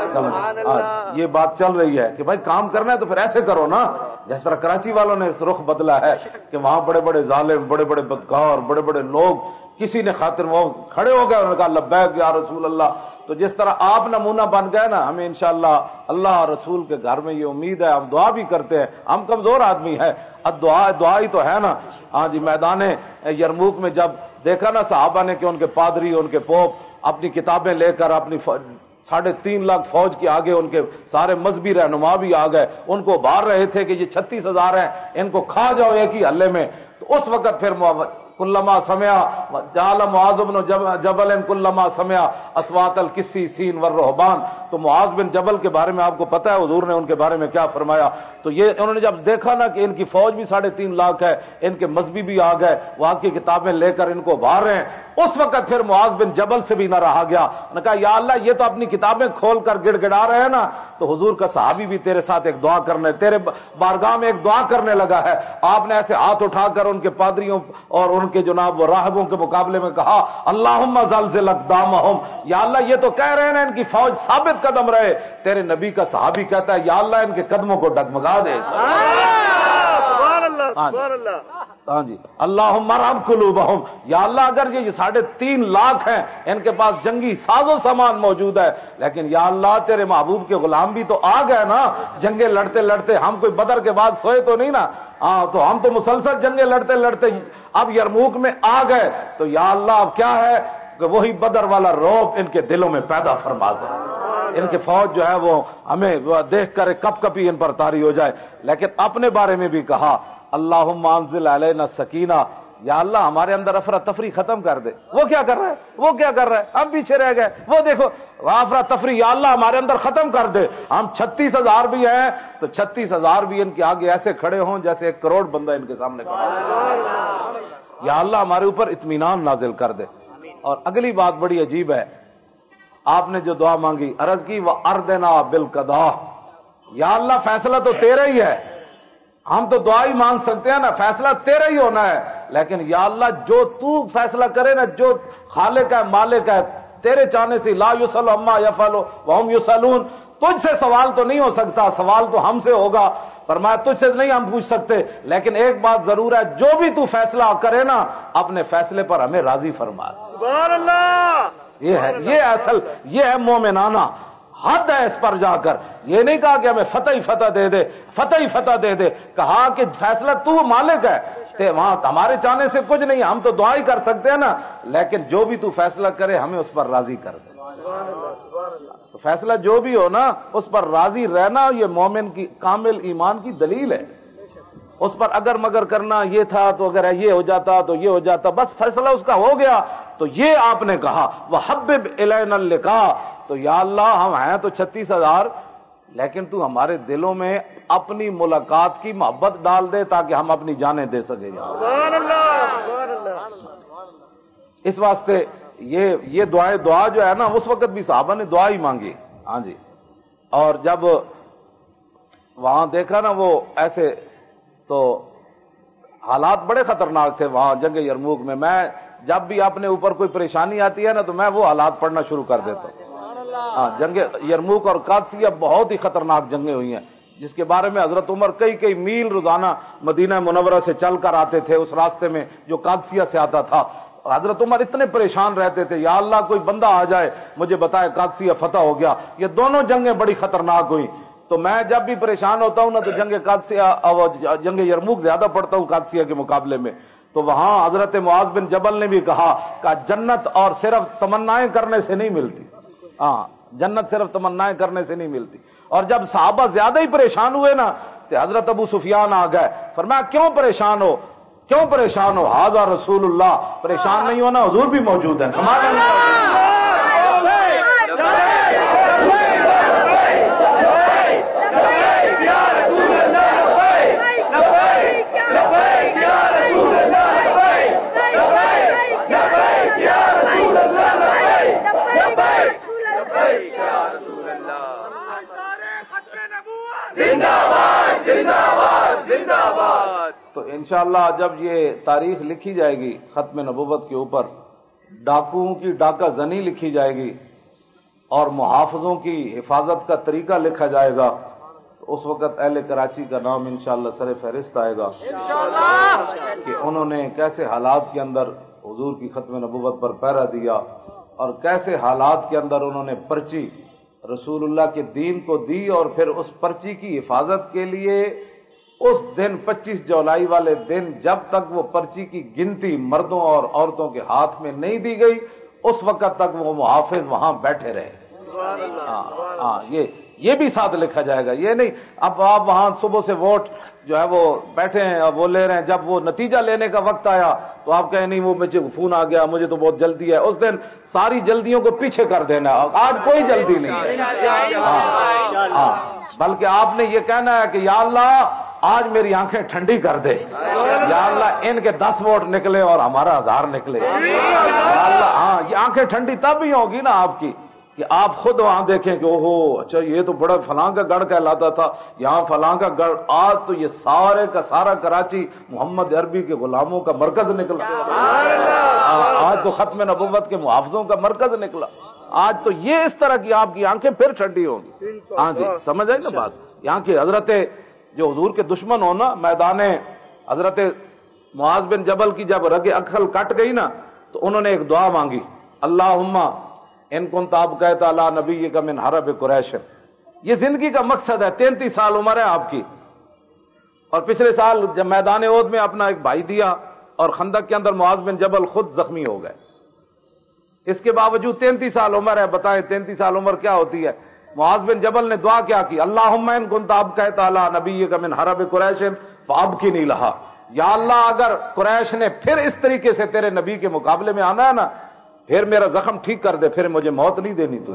یہ بات چل رہی ہے کہ بھائی کام کرنا ہے تو پھر ایسے کرو نا، جس طرح کراچی والوں نے اس رخ بدلا ہے کہ وہاں بڑے بڑے ظالم، بڑے بڑے بدکار، بڑے بڑے لوگ، کسی نے خاطر وہ کھڑے ہو گئے، انہوں نے کہا لبیک یا رسول اللہ۔ تو جس طرح آپ نمونہ بن گئے نا، ہمیں انشاءاللہ اللہ اور رسول کے گھر میں یہ امید ہے، ہم دعا بھی کرتے ہیں، ہم کمزور آدمی ہیں، دعا ہی تو ہے نا۔ ہاں جی، میدان یرموک میں جب دیکھا نا صحابہ نے کہ ان کے پادری، ان کے پوپ اپنی کتابیں لے کر اپنی 3.5 لاکھ فوج کے آگے ان کے سارے مذہبی رہنما بھی آ گئے، ان کو بار رہے تھے کہ یہ 36,000 ہیں، ان کو کھا جاؤ ایک ہی حلے میں، تو اس وقت پھر کلما سمع جعل معاذ بن جبل کلما سمع اصوات القسیسین والرہبان، تو معاذ بن جبل کے بارے میں آپ کو پتا ہے حضور نے ان کے بارے میں کیا فرمایا۔ تو یہ انہوں نے جب دیکھا نا کہ ان کی فوج بھی 3.5 لاکھ ہے، ان کے مذہبی بھی آ گئے، وہاں کی کتابیں لے کر ان کو بار رہے ہیں، اس وقت پھر معاذ بن جبل سے بھی نہ رہا گیا، نے کہا یا اللہ یہ تو اپنی کتابیں کھول کر گڑ گڑا رہے ہیں نا، تو حضور کا صحابی بھی تیرے ساتھ ایک دعا کرنے، تیرے بارگاہ میں ایک دعا کرنے لگا ہے۔ آپ نے ایسے ہاتھ اٹھا کر ان کے پادریوں اور ان کے جناب راہبوں کے مقابلے میں کہا اللہم زلزل اقدامہم، یا اللہ یہ تو کہہ رہے ہیں ان کی فوج ثابت قدم رہے، تیرے نبی کا صحابی کہتا ہے یا اللہ ان کے قدموں کو ڈگمگا دے۔ سبحان اللہ سبحان اللہ۔ ہاں جی، اللہم ارحم قلوبہم، یا اللہ اگر یہ 3.5 لاکھ ہیں، ان کے پاس جنگی ساز و سامان موجود ہے، لیکن یا اللہ تیرے محبوب کے غلام بھی تو آ گئے نا، جنگیں لڑتے لڑتے، ہم کوئی بدر کے بعد سوئے تو نہیں نا، تو ہم تو مسلسل جنگیں لڑتے لڑتے اب یرموک میں آ گئے، تو یا اللہ اب کیا ہے کہ وہی بدر والا رعب ان کے دلوں میں پیدا فرما دے، ان کی فوج جو ہے وہ ہمیں دیکھ کر کپ کپی ان پر طاری ہو جائے۔ لیکن اپنے بارے میں بھی کہا اللہم انزل علینا سکینہ یا اللہ ہمارے اندر افراتفری ختم کر دے. وہ کیا کر رہا ہے, وہ کیا کر رہا ہے, ہم پیچھے رہ گئے, وہ دیکھو افراتفری, یا اللہ ہمارے اندر ختم کر دے. ہم 36,000 بھی ہیں تو 36,000 بھی ان کے آگے ایسے کھڑے ہوں جیسے 1 کروڑ بندہ ان کے سامنے کھڑا ہے. یا اللہ ہمارے اوپر اطمینان نازل کر دے. اور اگلی بات بڑی عجیب ہے, آپ نے جو دعا مانگی, عرض کی وَأَرْضِنَا بِالْقَضَاءِ, یا اللہ فیصلہ تو تیرا ہی ہے, ہم تو دعا ہی مانگ سکتے ہیں نا, فیصلہ تیرا ہی ہونا ہے, لیکن یا اللہ جو تو فیصلہ کرے نا, جو خالق ہے مالک ہے, تیرے چاہنے سے لا یسأل عما یفعل وہم یسألون, تجھ سے سوال تو نہیں ہو سکتا, سوال تو ہم سے ہوگا. فرمایا تجھ سے نہیں ہم پوچھ سکتے, لیکن ایک بات ضرور ہے, جو بھی تو فیصلہ کرے نا اپنے فیصلے پر ہمیں راضی فرما. سبحان اللہ. یہ ہے, یہ اصل, یہ ہے مومنانہ حد ہے. اس پر جا کر یہ نہیں کہا کہ ہمیں فتح ہی فتح دے دے, فتح ہی فتح دے دے, کہا کہ فیصلہ تو مالک ہے, وہاں ہمارے چاہنے سے کچھ نہیں, ہم تو دعا ہی کر سکتے ہیں نا, لیکن جو بھی تو فیصلہ کرے ہمیں اس پر راضی کر دے. تو فیصلہ جو بھی ہو نا اس پر راضی رہنا یہ مومن کی کامل ایمان کی دلیل ہے. اس پر اگر مگر کرنا, یہ تھا تو اگر یہ ہو جاتا تو یہ ہو جاتا, بس فیصلہ اس کا ہو گیا. تو یہ آپ نے کہا وَحَبِّبْ إِلَيْنَا اللِّقَاءَ, تو یا اللہ ہم ہیں تو 36,000, لیکن تو ہمارے دلوں میں اپنی ملاقات کی محبت ڈال دے تاکہ ہم اپنی جانیں دے سکیں. سبحان اللہ. سبحان اللہ. اس واسطے یہ دعا جو ہے نا, اس وقت بھی صحابہ نے دعا ہی مانگی. ہاں جی. اور جب وہاں دیکھا نا وہ ایسے, تو حالات بڑے خطرناک تھے وہاں جنگ یرموک میں. میں جب بھی اپنے اوپر کوئی پریشانی آتی ہے نا تو میں وہ حالات پڑھنا شروع کر دیتا ہوں. ہاں, جنگ یرموک اور قادسیہ بہت ہی خطرناک جنگیں ہوئی ہیں, جس کے بارے میں حضرت عمر کئی میل روزانہ مدینہ منورہ سے چل کر آتے تھے اس راستے میں جو قادسیہ سے آتا تھا. حضرت عمر اتنے پریشان رہتے تھے, یا اللہ کوئی بندہ آ جائے مجھے بتائے قادسیہ فتح ہو گیا. یہ دونوں جنگیں بڑی خطرناک ہوئی. تو میں جب بھی پریشان ہوتا ہوں نا تو جنگ قادسیہ جنگ یرموک زیادہ پڑھتا ہوں قادسیہ کے مقابلے میں. تو وہاں حضرت معاذ بن جبل نے بھی کہا کہ جنت اور صرف تمنائیں کرنے سے نہیں ملتی. ہاں, جنت صرف تمنائیں کرنے سے نہیں ملتی. اور جب صحابہ زیادہ ہی پریشان ہوئے نا تو حضرت ابو سفیان آ گئے. فرمایا کیوں پریشان ہو, کیوں پریشان ہو, ھذا رسول اللہ, پریشان نہیں ہونا, حضور بھی موجود ہے. تو انشاءاللہ جب یہ تاریخ لکھی جائے گی ختم نبوت کے اوپر, ڈاکوؤں کی ڈاکہ زنی لکھی جائے گی اور محافظوں کی حفاظت کا طریقہ لکھا جائے گا, تو اس وقت اہل کراچی کا نام انشاءاللہ سر فہرست آئے گا کہ انہوں نے کیسے حالات کے اندر حضور کی ختم نبوت پر پہرا دیا, اور کیسے حالات کے اندر انہوں نے پرچی رسول اللہ کے دین کو دی, اور پھر اس پرچی کی حفاظت کے لیے اس دن 25 جولائی والے دن جب تک وہ پرچی کی گنتی مردوں اور عورتوں کے ہاتھ میں نہیں دی گئی اس وقت تک وہ محافظ وہاں بیٹھے رہے. ہاں, یہ بھی ساتھ لکھا جائے گا. یہ نہیں اب آپ وہاں صبح سے ووٹ جو ہے وہ بیٹھے ہیں اور وہ لے رہے ہیں, جب وہ نتیجہ لینے کا وقت آیا تو آپ کہیں نہیں وہ مجھے فون آ گیا, مجھے تو بہت جلدی ہے. اس دن ساری جلدیوں کو پیچھے کر دینا, آج کوئی جلدی نہیں ہے. ہاں, بلکہ آپ نے یہ کہنا ہے کہ یا اللہ آج میری آنکھیں ٹھنڈی کر دے, یا اللہ ان کے 10 ووٹ نکلے اور ہمارا 1000 نکلے. یا اللہ, ہاں یہ آنکھیں ٹھنڈی تب ہی ہوگی نا آپ کی کہ آپ خود وہاں دیکھیں کہ اوہو اچھا یہ تو بڑا فلاں کا گڑھ کہلاتا تھا, یہاں فلاں کا گڑھ, آج تو یہ سارے کا سارا کراچی محمد عربی کے غلاموں کا مرکز نکلا. آج تو ختم نبوت کے محافظوں کا مرکز نکلا. آج تو یہ اس طرح کی آپ کی آنکھیں پھر ٹھنڈی ہوں گی. ہاں جی, سمجھ آئی نا بات. یہاں کے حضرت جو حضور کے دشمن ہو نا, میدان حضرت معاذ بن جبل کی جب رگ اکھل کٹ گئی نا تو انہوں نے ایک دعا مانگی, اللہم ان کنت ابقیت علی نبیک من حرب قریش. یہ زندگی کا مقصد ہے. 33 سال عمر ہے آپ کی, اور پچھلے سال جب میدان احد میں اپنا ایک بھائی دیا اور خندق کے اندر معاذ بن جبل خود زخمی ہو گئے. اس کے باوجود 33 سال عمر ہے. بتائیں 33 سال عمر کیا ہوتی ہے. معاذ بن جبل نے دعا کیا کی, اللہم ان کنت ابقیت علی نبیک من حرب قریش فابقنی لہا. یا اللہ اگر قریش نے پھر اس طریقے سے تیرے نبی کے مقابلے میں آنا ہے نا، پھر میرا زخم ٹھیک کر دے، پھر مجھے موت نہیں دینی تو۔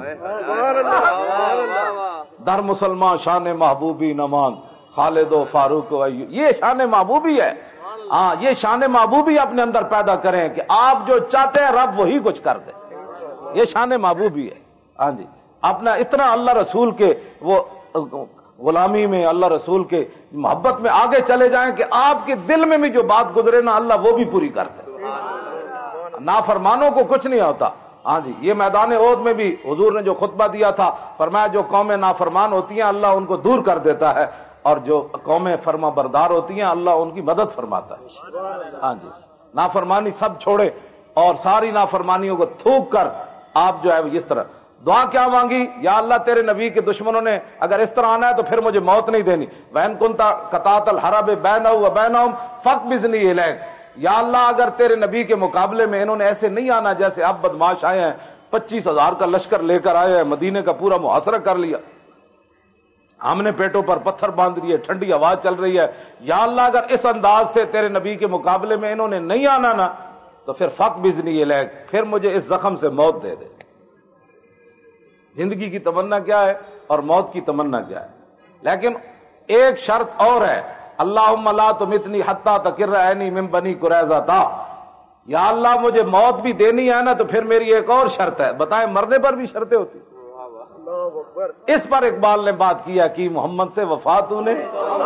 در مسلمان شان محبوبی نمان خالد و فاروق و ایوب، یہ شان محبوبی ہے۔ ہاں، یہ شان محبوبی اپنے اندر پیدا کریں کہ آپ جو چاہتے ہیں رب وہی کچھ کر دے، یہ شان محبوبی ہے۔ ہاں جی، اپنا اتنا اللہ رسول کے وہ غلامی میں، اللہ رسول کے محبت میں آگے چلے جائیں کہ آپ کے دل میں بھی جو بات گزرے نا اللہ وہ بھی پوری کر دے۔ نافرمانوں کو کچھ نہیں ہوتا۔ ہاں جی، یہ میدان احد میں بھی حضور نے جو خطبہ دیا تھا، فرمایا جو قومیں نافرمان ہوتی ہیں اللہ ان کو دور کر دیتا ہے، اور جو قومیں فرما بردار ہوتی ہیں اللہ ان کی مدد فرماتا ہے۔ ہاں جی، نافرمانی سب چھوڑے اور ساری نافرمانیوں کو تھوک کر آپ جو ہے اس طرح دعا کیا مانگی؟ یا اللہ تیرے نبی کے دشمنوں نے اگر اس طرح آنا ہے تو پھر مجھے موت نہیں دینی۔ وَإِن كُنتَ قَطَعْتَ الْحَرَبَ بَيْنَهُ وَبَيْنَهُمْ فَاقْبِضْنِي إِلَيْكَ، یا اللہ اگر تیرے نبی کے مقابلے میں انہوں نے ایسے نہیں آنا جیسے اب بدماش آئے ہیں، 25,000 کا لشکر لے کر آئے ہیں، مدینے کا پورا محاصرہ کر لیا، ہم نے پیٹوں پر پتھر باندھ دیے، ٹھنڈی ہوا چل رہی ہے، یا اللہ اگر اس انداز سے تیرے نبی کے مقابلے میں انہوں نے نہیں آنا نا تو پھر فَاقْبِضْنِي إِلَيْكَ، پھر مجھے اس زخم سے موت دے دے۔ زندگی کی تمنا کیا ہے اور موت کی تمنا کیا ہے؟ لیکن ایک شرط اور ہے، اللہم لا تمتنی حتی تقر عینی من بنی قریظہ تا، یا اللہ مجھے موت بھی دینی ہے نا تو پھر میری ایک اور شرط ہے۔ بتائیں مرنے پر بھی شرطیں ہوتی؟ اس پر اقبال نے بات کیا کہ محمد سے وفا تو نے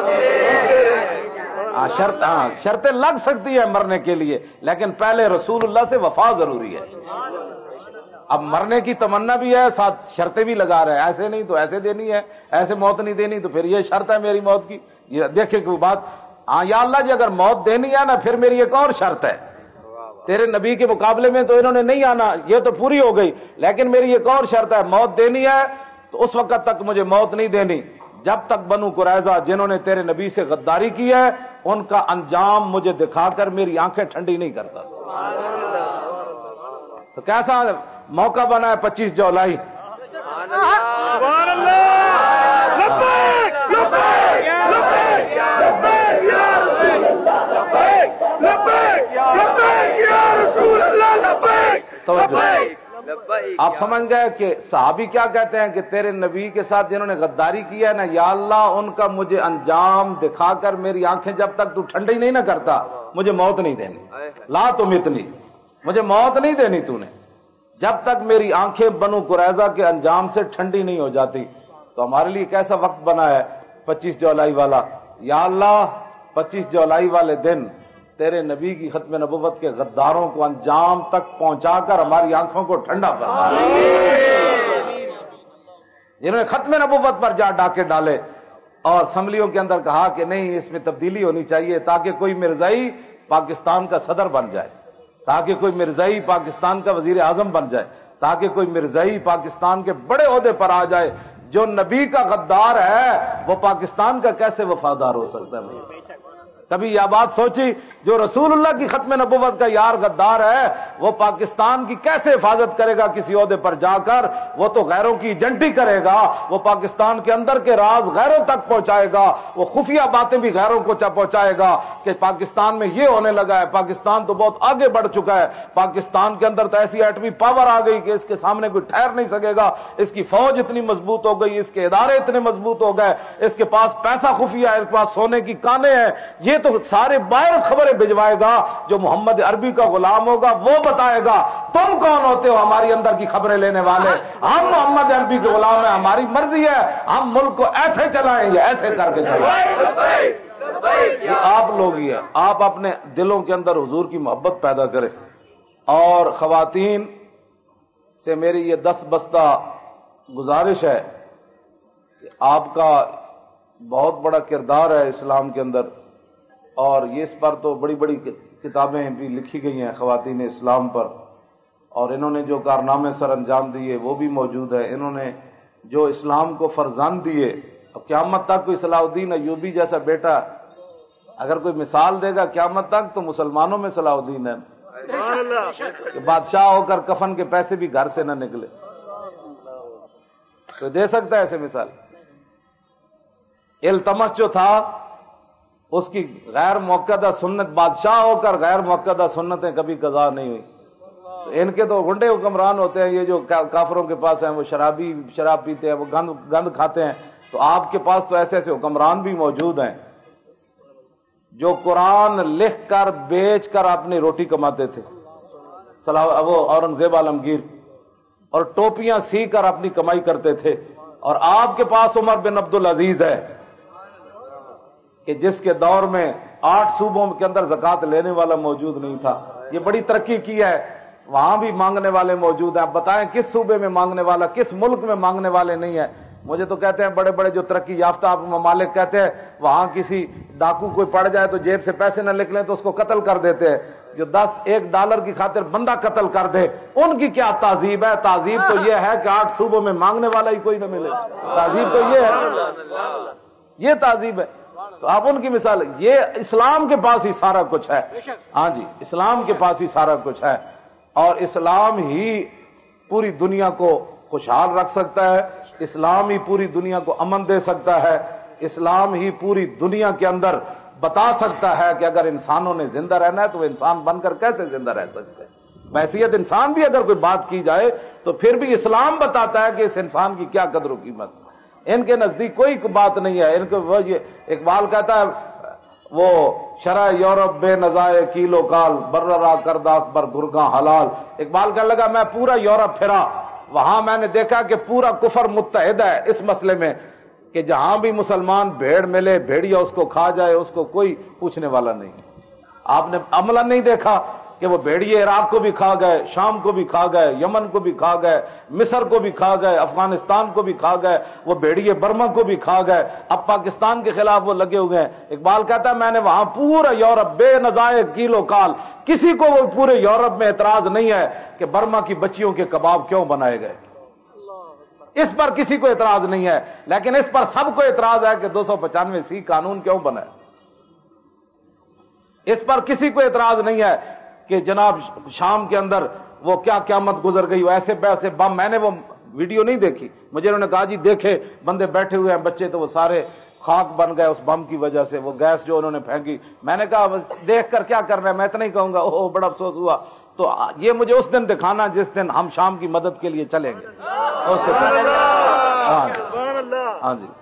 شرطیں لگ سکتی ہے مرنے کے لیے، لیکن پہلے رسول اللہ سے وفا ضروری ہے۔ اب مرنے کی تمنا بھی ہے ساتھ شرطیں بھی لگا رہے ہیں، ایسے نہیں تو ایسے دینی ہے، ایسے موت نہیں دینی تو پھر یہ شرط ہے میری موت کی۔ یہ دیکھیں کہ وہ بات، ہاں یا اللہ جی اگر موت دینی ہے نا پھر میری ایک اور شرط ہے، تیرے نبی کے مقابلے میں تو انہوں نے نہیں آنا، یہ تو پوری ہو گئی، لیکن میری ایک اور شرط ہے، موت دینی ہے تو اس وقت تک مجھے موت نہیں دینی جب تک بنو قریظہ جنہوں نے تیرے نبی سے غداری کی ہے ان کا انجام مجھے دکھا کر میری آنکھیں ٹھنڈی نہیں کرتا۔ تو کیسا موقع بنا ہے 25 جولائی؟ سبحان اللہ، لبیک لبیک لبیک لبیک یا رسول اللہ، لبیک لبیک لبیک یا رسول اللہ، لبیک لبیک۔ آپ سمجھ گئے کہ صحابی کیا کہتے ہیں کہ تیرے نبی کے ساتھ جنہوں نے غداری کیا ہے نا، یا اللہ ان کا مجھے انجام دکھا کر میری آنکھیں جب تک تو ٹھنڈی نہیں نہ کرتا مجھے موت نہیں دینی، لا تمتنی، مجھے موت نہیں دینی تو نے جب تک میری آنکھیں بنو قریظہ کے انجام سے ٹھنڈی نہیں ہو جاتی۔ تو ہمارے لیے کیسا وقت بنا ہے 25 جولائی والا؟ یا اللہ 25 جولائی والے دن تیرے نبی کی ختم نبوت کے غداروں کو انجام تک پہنچا کر ہماری آنکھوں کو ٹھنڈا فرما، جنہوں نے ختم نبوت پر جا ڈاکے ڈالے اور اسمبلیوں کے اندر کہا کہ نہیں اس میں تبدیلی ہونی چاہیے تاکہ کوئی مرزائی پاکستان کا صدر بن جائے، تاکہ کوئی مرزائی پاکستان کا وزیر اعظم بن جائے، تاکہ کوئی مرزائی پاکستان کے بڑے عہدے پر آ جائے۔ جو نبی کا غدار ہے وہ پاکستان کا کیسے وفادار ہو سکتا ہے؟ کبھی یہ بات سوچی؟ جو رسول اللہ کی ختم نبوت کا یار غدار ہے وہ پاکستان کی کیسے حفاظت کرے گا کسی عہدے پر جا کر؟ وہ تو غیروں کی ایجنٹی کرے گا، وہ پاکستان کے اندر کے راز غیروں تک پہنچائے گا، وہ خفیہ باتیں بھی غیروں کو پہنچائے گا کہ پاکستان میں یہ ہونے لگا ہے، پاکستان تو بہت آگے بڑھ چکا ہے، پاکستان کے اندر تو ایسی ایٹمی پاور آ گئی کہ اس کے سامنے کوئی ٹھہر نہیں سکے گا، اس کی فوج اتنی مضبوط ہو گئی، اس کے ادارے اتنے مضبوط ہو گئے، اس کے پاس پیسہ خفیہ ہے، اس کے پاس سونے کی کانیں ہیں۔ یہ تو سارے باہر خبریں بھجوائے گا، جو محمد عربی کا غلام ہوگا وہ بتائے گا تم کون ہوتے ہو ہماری اندر کی خبریں لینے والے؟ ہم محمد عربی کے غلام ہیں، ہماری مرضی ہے ہم ملک کو ایسے چلائیں یا ایسے کر کے چلائیں۔ یہ آپ لوگ ہی ہیں، آپ اپنے دلوں کے اندر حضور کی محبت پیدا کریں۔ اور خواتین سے میری یہ 10 بستہ گزارش ہے کہ آپ کا بہت بڑا کردار ہے اسلام کے اندر، اور یہ اس پر تو بڑی بڑی کتابیں بھی لکھی گئی ہیں خواتین اسلام پر، اور انہوں نے جو کارنامے سر انجام دیے وہ بھی موجود ہے، انہوں نے جو اسلام کو فرزند دیے۔ اب قیامت تک کوئی صلاح الدین ایوبی جیسا بیٹا اگر کوئی مثال دے گا قیامت تک تو مسلمانوں میں صلاح الدین ہے کہ بادشاہ ہو کر کفن کے پیسے بھی گھر سے نہ نکلے، تو دے سکتا ہے ایسے مثال؟ التمس جو تھا اس کی غیر موقعہ سنت، بادشاہ ہو کر غیر موقعہ سنتیں کبھی قضا نہیں ہوئی. تو ان کے تو گنڈے حکمران ہوتے ہیں، یہ جو کافروں کے پاس ہیں وہ شراب پیتے ہیں، وہ گند کھاتے ہیں. تو آپ کے پاس تو ایسے ایسے حکمران بھی موجود ہیں جو قرآن لکھ کر بیچ کر اپنی روٹی کماتے تھے، وہ اورنگزیب عالمگیر، اور ٹوپیاں سی کر اپنی کمائی کرتے تھے. اور آپ کے پاس عمر بن عبد العزیز ہے کہ جس کے دور میں 8 صوبوں کے اندر زکوٰۃ لینے والا موجود نہیں تھا. یہ بڑی ترقی کی ہے، وہاں بھی مانگنے والے موجود ہیں. آپ بتائیں کس صوبے میں مانگنے والا، کس ملک میں مانگنے والے نہیں ہیں؟ مجھے تو کہتے ہیں بڑے بڑے جو ترقی یافتہ ممالک کہتے ہیں وہاں کسی ڈاکو کوئی پڑ جائے تو جیب سے پیسے نہ نکلیں تو اس کو قتل کر دیتے ہیں. جو $1 کی خاطر بندہ قتل کر دے، ان کی کیا تہذیب ہے؟ تہذیب تو یہ ہے کہ 8 صوبوں میں مانگنے والا ہی کوئی نہ ملے. تہذیب تو یہ ہے، یہ تہذیب ہے. تو آپ ان کی مثال، یہ اسلام کے پاس ہی سارا کچھ ہے. ہاں جی، اسلام کے پاس ہی سارا کچھ ہے، اور اسلام ہی پوری دنیا کو خوشحال رکھ سکتا ہے. اسلام ہی پوری دنیا کو امن دے سکتا ہے. اسلام ہی پوری دنیا کے اندر بتا سکتا ہے کہ اگر انسانوں نے زندہ رہنا ہے تو وہ انسان بن کر کیسے زندہ رہ سکتے ہیں. بحیثیت انسان بھی اگر کوئی بات کی جائے تو پھر بھی اسلام بتاتا ہے کہ اس انسان کی کیا قدر و قیمت. ان کے نزدیک کوئی بات نہیں ہے. ان کو وہ یہ اقبال کہتا ہے وہ شرع یورپ بے نزائے کیلو کال بررا کرداس بر گرگاں حلال. اقبال کہنے لگا میں پورا یورپ پھرا، وہاں میں نے دیکھا کہ پورا کفر متحد ہے اس مسئلے میں کہ جہاں بھی مسلمان بھیڑ ملے بھیڑیا اس کو کھا جائے، اس کو کوئی پوچھنے والا نہیں. آپ نے عملاً نہیں دیکھا کہ وہ بھیڑیے عراق کو بھی کھا گئے، شام کو بھی کھا گئے، یمن کو بھی کھا گئے، مصر کو بھی کھا گئے، افغانستان کو بھی کھا گئے، وہ بھیڑیے برما کو بھی کھا گئے. اب پاکستان کے خلاف وہ لگے ہوئے ہیں. اقبال کہتا ہے میں نے وہاں پورا یورپ بے نظائر کیلو کال، کسی کو وہ پورے یورپ میں اعتراض نہیں ہے کہ برما کی بچیوں کے کباب کیوں بنائے گئے. اس پر کسی کو اعتراض نہیں ہے، لیکن اس پر سب کو اعتراض ہے کہ 295C قانون کیوں بنا ہے. اس پر کسی کو اعتراض نہیں ہے کہ جناب شام کے اندر وہ کیا قیامت گزر گئی، ایسے پیسے بم. میں نے وہ ویڈیو نہیں دیکھی، مجھے انہوں نے کہا جی دیکھے بندے بیٹھے ہوئے ہیں بچے، تو وہ سارے خاک بن گئے اس بم کی وجہ سے، وہ گیس جو انہوں نے پھینکی. میں نے کہا دیکھ کر کیا کرنا ہے، میں اتنا ہی کہوں گا اوہ بڑا افسوس ہوا. تو یہ مجھے اس دن دکھانا جس دن ہم شام کی مدد کے لیے چلیں گے. ہاں جی،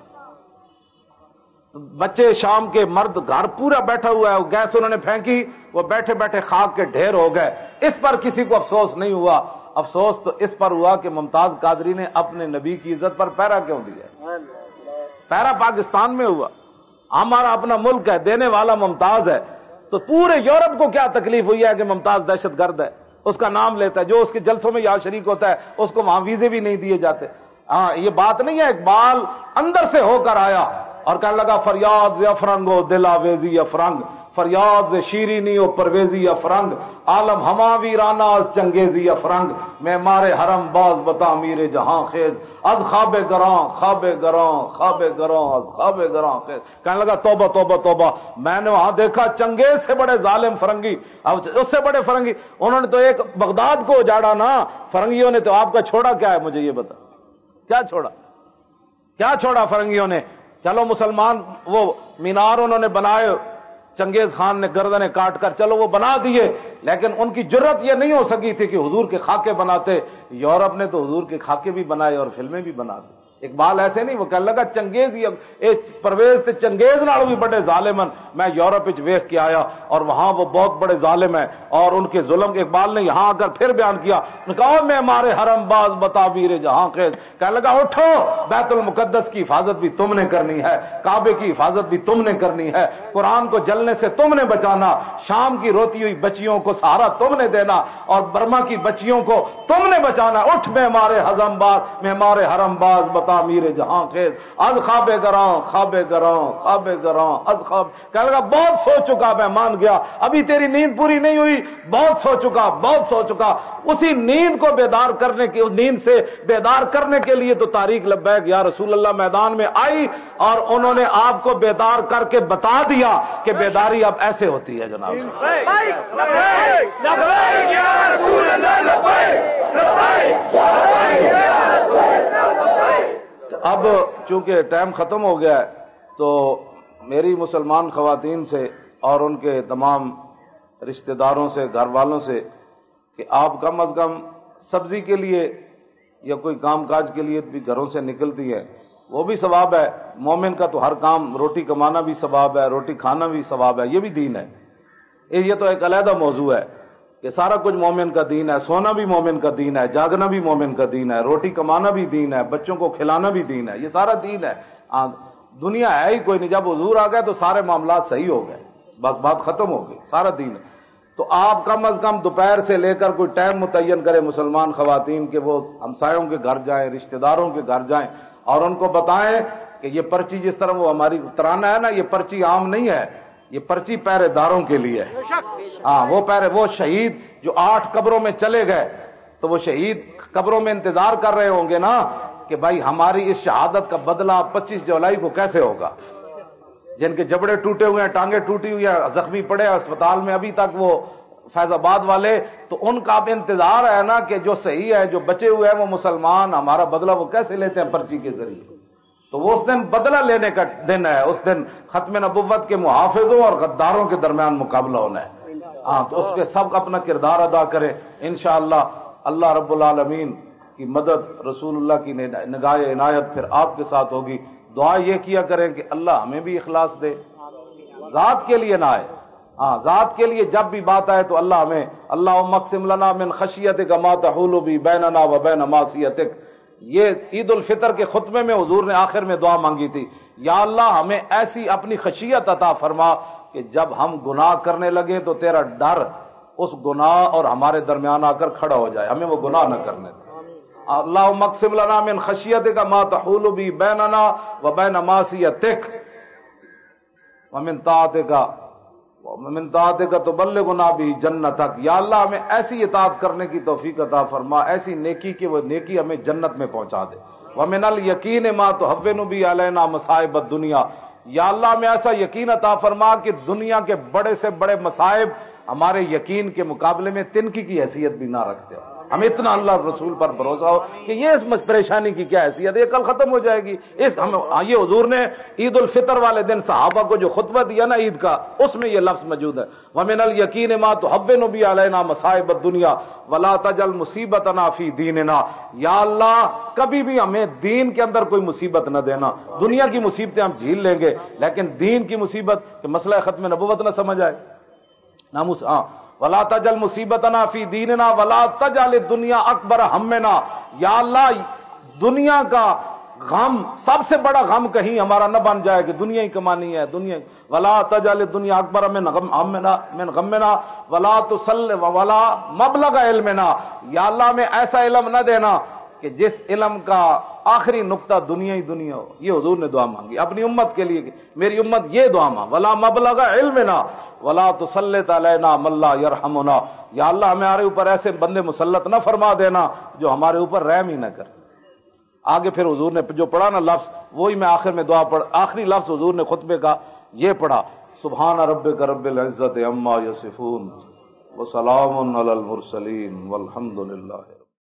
بچے شام کے، مرد گھر پورا بیٹھا ہوا ہے، گیس انہوں نے پھینکی، وہ بیٹھے بیٹھے خاک کے ڈھیر ہو گئے. اس پر کسی کو افسوس نہیں ہوا. افسوس تو اس پر ہوا کہ ممتاز قادری نے اپنے نبی کی عزت پر پہرا کیوں دیا. پہرا پاکستان میں ہوا، ہمارا اپنا ملک ہے، دینے والا ممتاز ہے. تو پورے یورپ کو کیا تکلیف ہوئی ہے کہ ممتاز دہشت گرد ہے، اس کا نام لیتا ہے، جو اس کے جلسوں میں یہاں شریک ہوتا ہے اس کو وہاں ویزے بھی نہیں دیے جاتے. ہاں یہ بات نہیں ہے. اقبال اندر سے ہو کر آیا اور کہنے لگا فریاد ز افرنگ و دل آویزی افرنگ، فریاد ز شیرینی و پرویزی افرنگ، عالم ہما ویرانہ از چنگیزی افرنگ، میں مارے حرم باز بتا میر جہاں خیز، از خواب گراں خواب گراں خواب گراں از خواب گراں خیز. کہنے لگا توبہ توبہ توبہ، میں نے وہاں دیکھا چنگیز سے بڑے ظالم فرنگی، اب اس سے بڑے فرنگی. انہوں نے تو ایک بغداد کو اجاڑا نا، فرنگیوں نے تو آپ کا چھوڑا کیا ہے؟ مجھے یہ بتا، کیا چھوڑا؟ کیا چھوڑا فرنگیوں نے؟ چلو مسلمان وہ مینار انہوں نے بنائے، چنگیز خان نے گردنیں کاٹ کر چلو وہ بنا دیے، لیکن ان کی جرت یہ نہیں ہو سکی تھی کہ حضور کے خاکے بناتے. یورپ نے تو حضور کے خاکے بھی بنائے اور فلمیں بھی بنا دی. اقبال ایسے نہیں، وہ کہنے لگا چنگیز ہی پرویز تے چنگیز نالوں بھی بڑے ظالمن میں یورپ وچ ویکھ کے آیا، اور وہاں وہ بہت بڑے ظالم ہیں اور ان کے ظلم. اقبال نے یہاں آ کر پھر بیان کیا، کہا میں ہمارے حرم باز بتا ویر جہاں خیز. کہنے لگا اٹھو، بیت المقدس کی حفاظت بھی تم نے کرنی ہے، کعبے کی حفاظت بھی تم نے کرنی ہے، قرآن کو جلنے سے تم نے بچانا، شام کی روتی ہوئی بچیوں کو سہارا تم نے دینا، اور برما کی بچیوں کو تم نے بچانا. اٹھ میں ہمارے حزم باز، میں ہمارے حرم باز میر جہاں خیز، از خواب گراں خواب گراں خواب گراں از خواب. کہنے لگا بہت سو چکا، میں مان گیا، ابھی تیری نیند پوری نہیں ہوئی، بہت سو چکا بہت سو چکا. اسی نیند کو بیدار کرنے کی، نیند سے بیدار کرنے کے لیے تو طارق لبیک یا رسول اللہ میدان میں آئی اور انہوں نے آپ کو بیدار کر کے بتا دیا کہ بیداری اب ایسے ہوتی ہے. جناب اب چونکہ ٹائم ختم ہو گیا ہے تو میری مسلمان خواتین سے اور ان کے تمام رشتہ داروں سے، گھر والوں سے کہ آپ کم از کم سبزی کے لیے یا کوئی کام کاج کے لیے بھی گھروں سے نکلتی ہے، وہ بھی ثواب ہے۔ مومن کا تو ہر کام، روٹی کمانا بھی ثواب ہے، روٹی کھانا بھی ثواب ہے، یہ بھی دین ہے۔ یہ تو ایک علیحدہ موضوع ہے کہ سارا کچھ مومن کا دین ہے، سونا بھی مومن کا دین ہے، جاگنا بھی مومن کا دین ہے، روٹی کمانا بھی دین ہے، بچوں کو کھلانا بھی دین ہے، یہ سارا دین ہے۔ دنیا ہے ہی کوئی نہیں، جب حضور آ گئے تو سارے معاملات صحیح ہو گئے، بس بات ختم ہو گئی، سارا دین ہے۔ تو آپ کم از کم دوپہر سے لے کر کوئی ٹائم متعین کریں مسلمان خواتین کہ وہ ہمسایوں کے گھر جائیں، رشتہ داروں کے گھر جائیں اور ان کو بتائیں کہ یہ پرچی جس طرح وہ ہماری ترانہ ہے نا، یہ پرچی عام نہیں ہے، یہ پرچی پہرے داروں کے لیے ہے۔ وہ شہید جو 8 قبروں میں چلے گئے تو وہ شہید قبروں میں انتظار کر رہے ہوں گے نا کہ بھائی ہماری اس شہادت کا بدلہ 25 جولائی کو کیسے ہوگا۔ جن کے جبڑے ٹوٹے ہوئے ہیں، ٹانگیں ٹوٹی ہوئی ہیں، زخمی پڑے ہیں اسپتال میں ابھی تک وہ فیض آباد والے، تو ان کا اب انتظار ہے نا کہ جو صحیح ہے، جو بچے ہوئے ہیں وہ مسلمان، ہمارا بدلہ وہ کیسے لیتے ہیں پرچی کے ذریعے۔ تو وہ اس دن بدلہ لینے کا دن ہے، اس دن ختم نبوت کے محافظوں اور غداروں کے درمیان مقابلہ ہونا ہے۔ تو اس کے سب اپنا کردار ادا کریں انشاءاللہ۔ اللہ رب العالمین کی مدد، رسول اللہ کی نگاہ عنایت پھر آپ کے ساتھ ہوگی۔ دعا یہ کیا کریں کہ اللہ ہمیں بھی اخلاص دے، ذات کے لیے نہ آئے، ذات کے لیے جب بھی بات آئے تو اللہ ہمیں، اللہم اقسم لنا من خشیتک ما تحول بی بیننا و بین معصیتک۔ یہ عید الفطر کے خطبے میں حضور نے آخر میں دعا مانگی تھی، یا اللہ ہمیں ایسی اپنی خشیت عطا فرما کہ جب ہم گناہ کرنے لگے تو تیرا ڈر اس گناہ اور ہمارے درمیان آ کر کھڑا ہو جائے، ہمیں وہ گناہ نہ کرنے دے۔ اللہم اقسم لنا من خشیتک ما تحول بی بیننا و بین معصیتک ومن طاعتک تبلغنا بہ جنتک۔ یا اللہ ہمیں ایسی اطاعت کرنے کی توفیق عطا فرما، ایسی نیکی کہ وہ نیکی ہمیں جنت میں پہنچا دے۔ ومن الیقین ما تہون بہ علینا مصائب الدنیا۔ یا اللہ ہمیں ایسا یقین عطا فرما کہ دنیا کے بڑے سے بڑے مصائب ہمارے یقین کے مقابلے میں تنکی کی حیثیت بھی نہ رکھتے ہو۔ ہمیں اتنا اللہ رسول پر بھروسہ ہو کہ یہ اس پریشانی کی کیا حیثیت ہے، یہ کل ختم ہو جائے گی۔ یہ حضور نے عید الفطر والے دن صحابہ کو جو خطبہ دیا نا عید کا، اس میں یہ لفظ موجود ہے، وَمِنَ الْيَقِينِ مَا تُحَوِّنُ بِهِ عَلَيْنَا مَصَائِبَ الدُّنْيَا وَلَا تَجْعَلْ مُصِيبَتَنَا فِي دِينِنَا۔ یا اللہ کبھی بھی ہمیں دین کے اندر کوئی مصیبت نہ دینا۔ دنیا کی مصیبتیں ہم جھیل لیں گے، لیکن دین کی مصیبت کہ مسئلہ ختم نبوت نہ سمجھ آئے، وَلَا تَجْعَلْ مُصِيبَتَنَا فِي دِينِنَا وَلَا تَجْعَلِ الدُّنْيَا أَكْبَرَ هَمِّنَا۔ یا اللہ دنیا کا غم، سب سے بڑا غم کہیں ہمارا نہ بن جائے کہ دنیا ہی کمانی ہے، دنیا۔ وَلَا تَجْعَلِ الدُّنْيَا أَكْبَرَ مِنْ غَمِّنَا وَلَا تُسَلِّطْ وَلَا مَبْلَغَ عِلْمِنَا۔ یا اللہ میں ایسا علم نہ دینا کہ جس علم کا آخری نقطہ دنیا ہی دنیا ہو۔ یہ حضور نے دعا مانگی اپنی امت کے لیے کہ میری امت یہ دعا مانگ، وَلَا مَبْلَغَ عِلْمِنَا وَلَا تُسَلِّطْ عَلَيْنَا مَن لَّا يَرْحَمُنَا۔ یا اللہ ہمارے اوپر ایسے بندے مسلط نہ فرما دینا جو ہمارے اوپر رحم ہی نہ کرے۔ آگے پھر حضور نے جو پڑھا نا لفظ، وہی میں آخر میں دعا پڑھ، آخری لفظ حضور نے خطبے کا یہ پڑھا، سبحان ربک رب العزت عما یصفون وسلام علی المرسلین والحمد للہ۔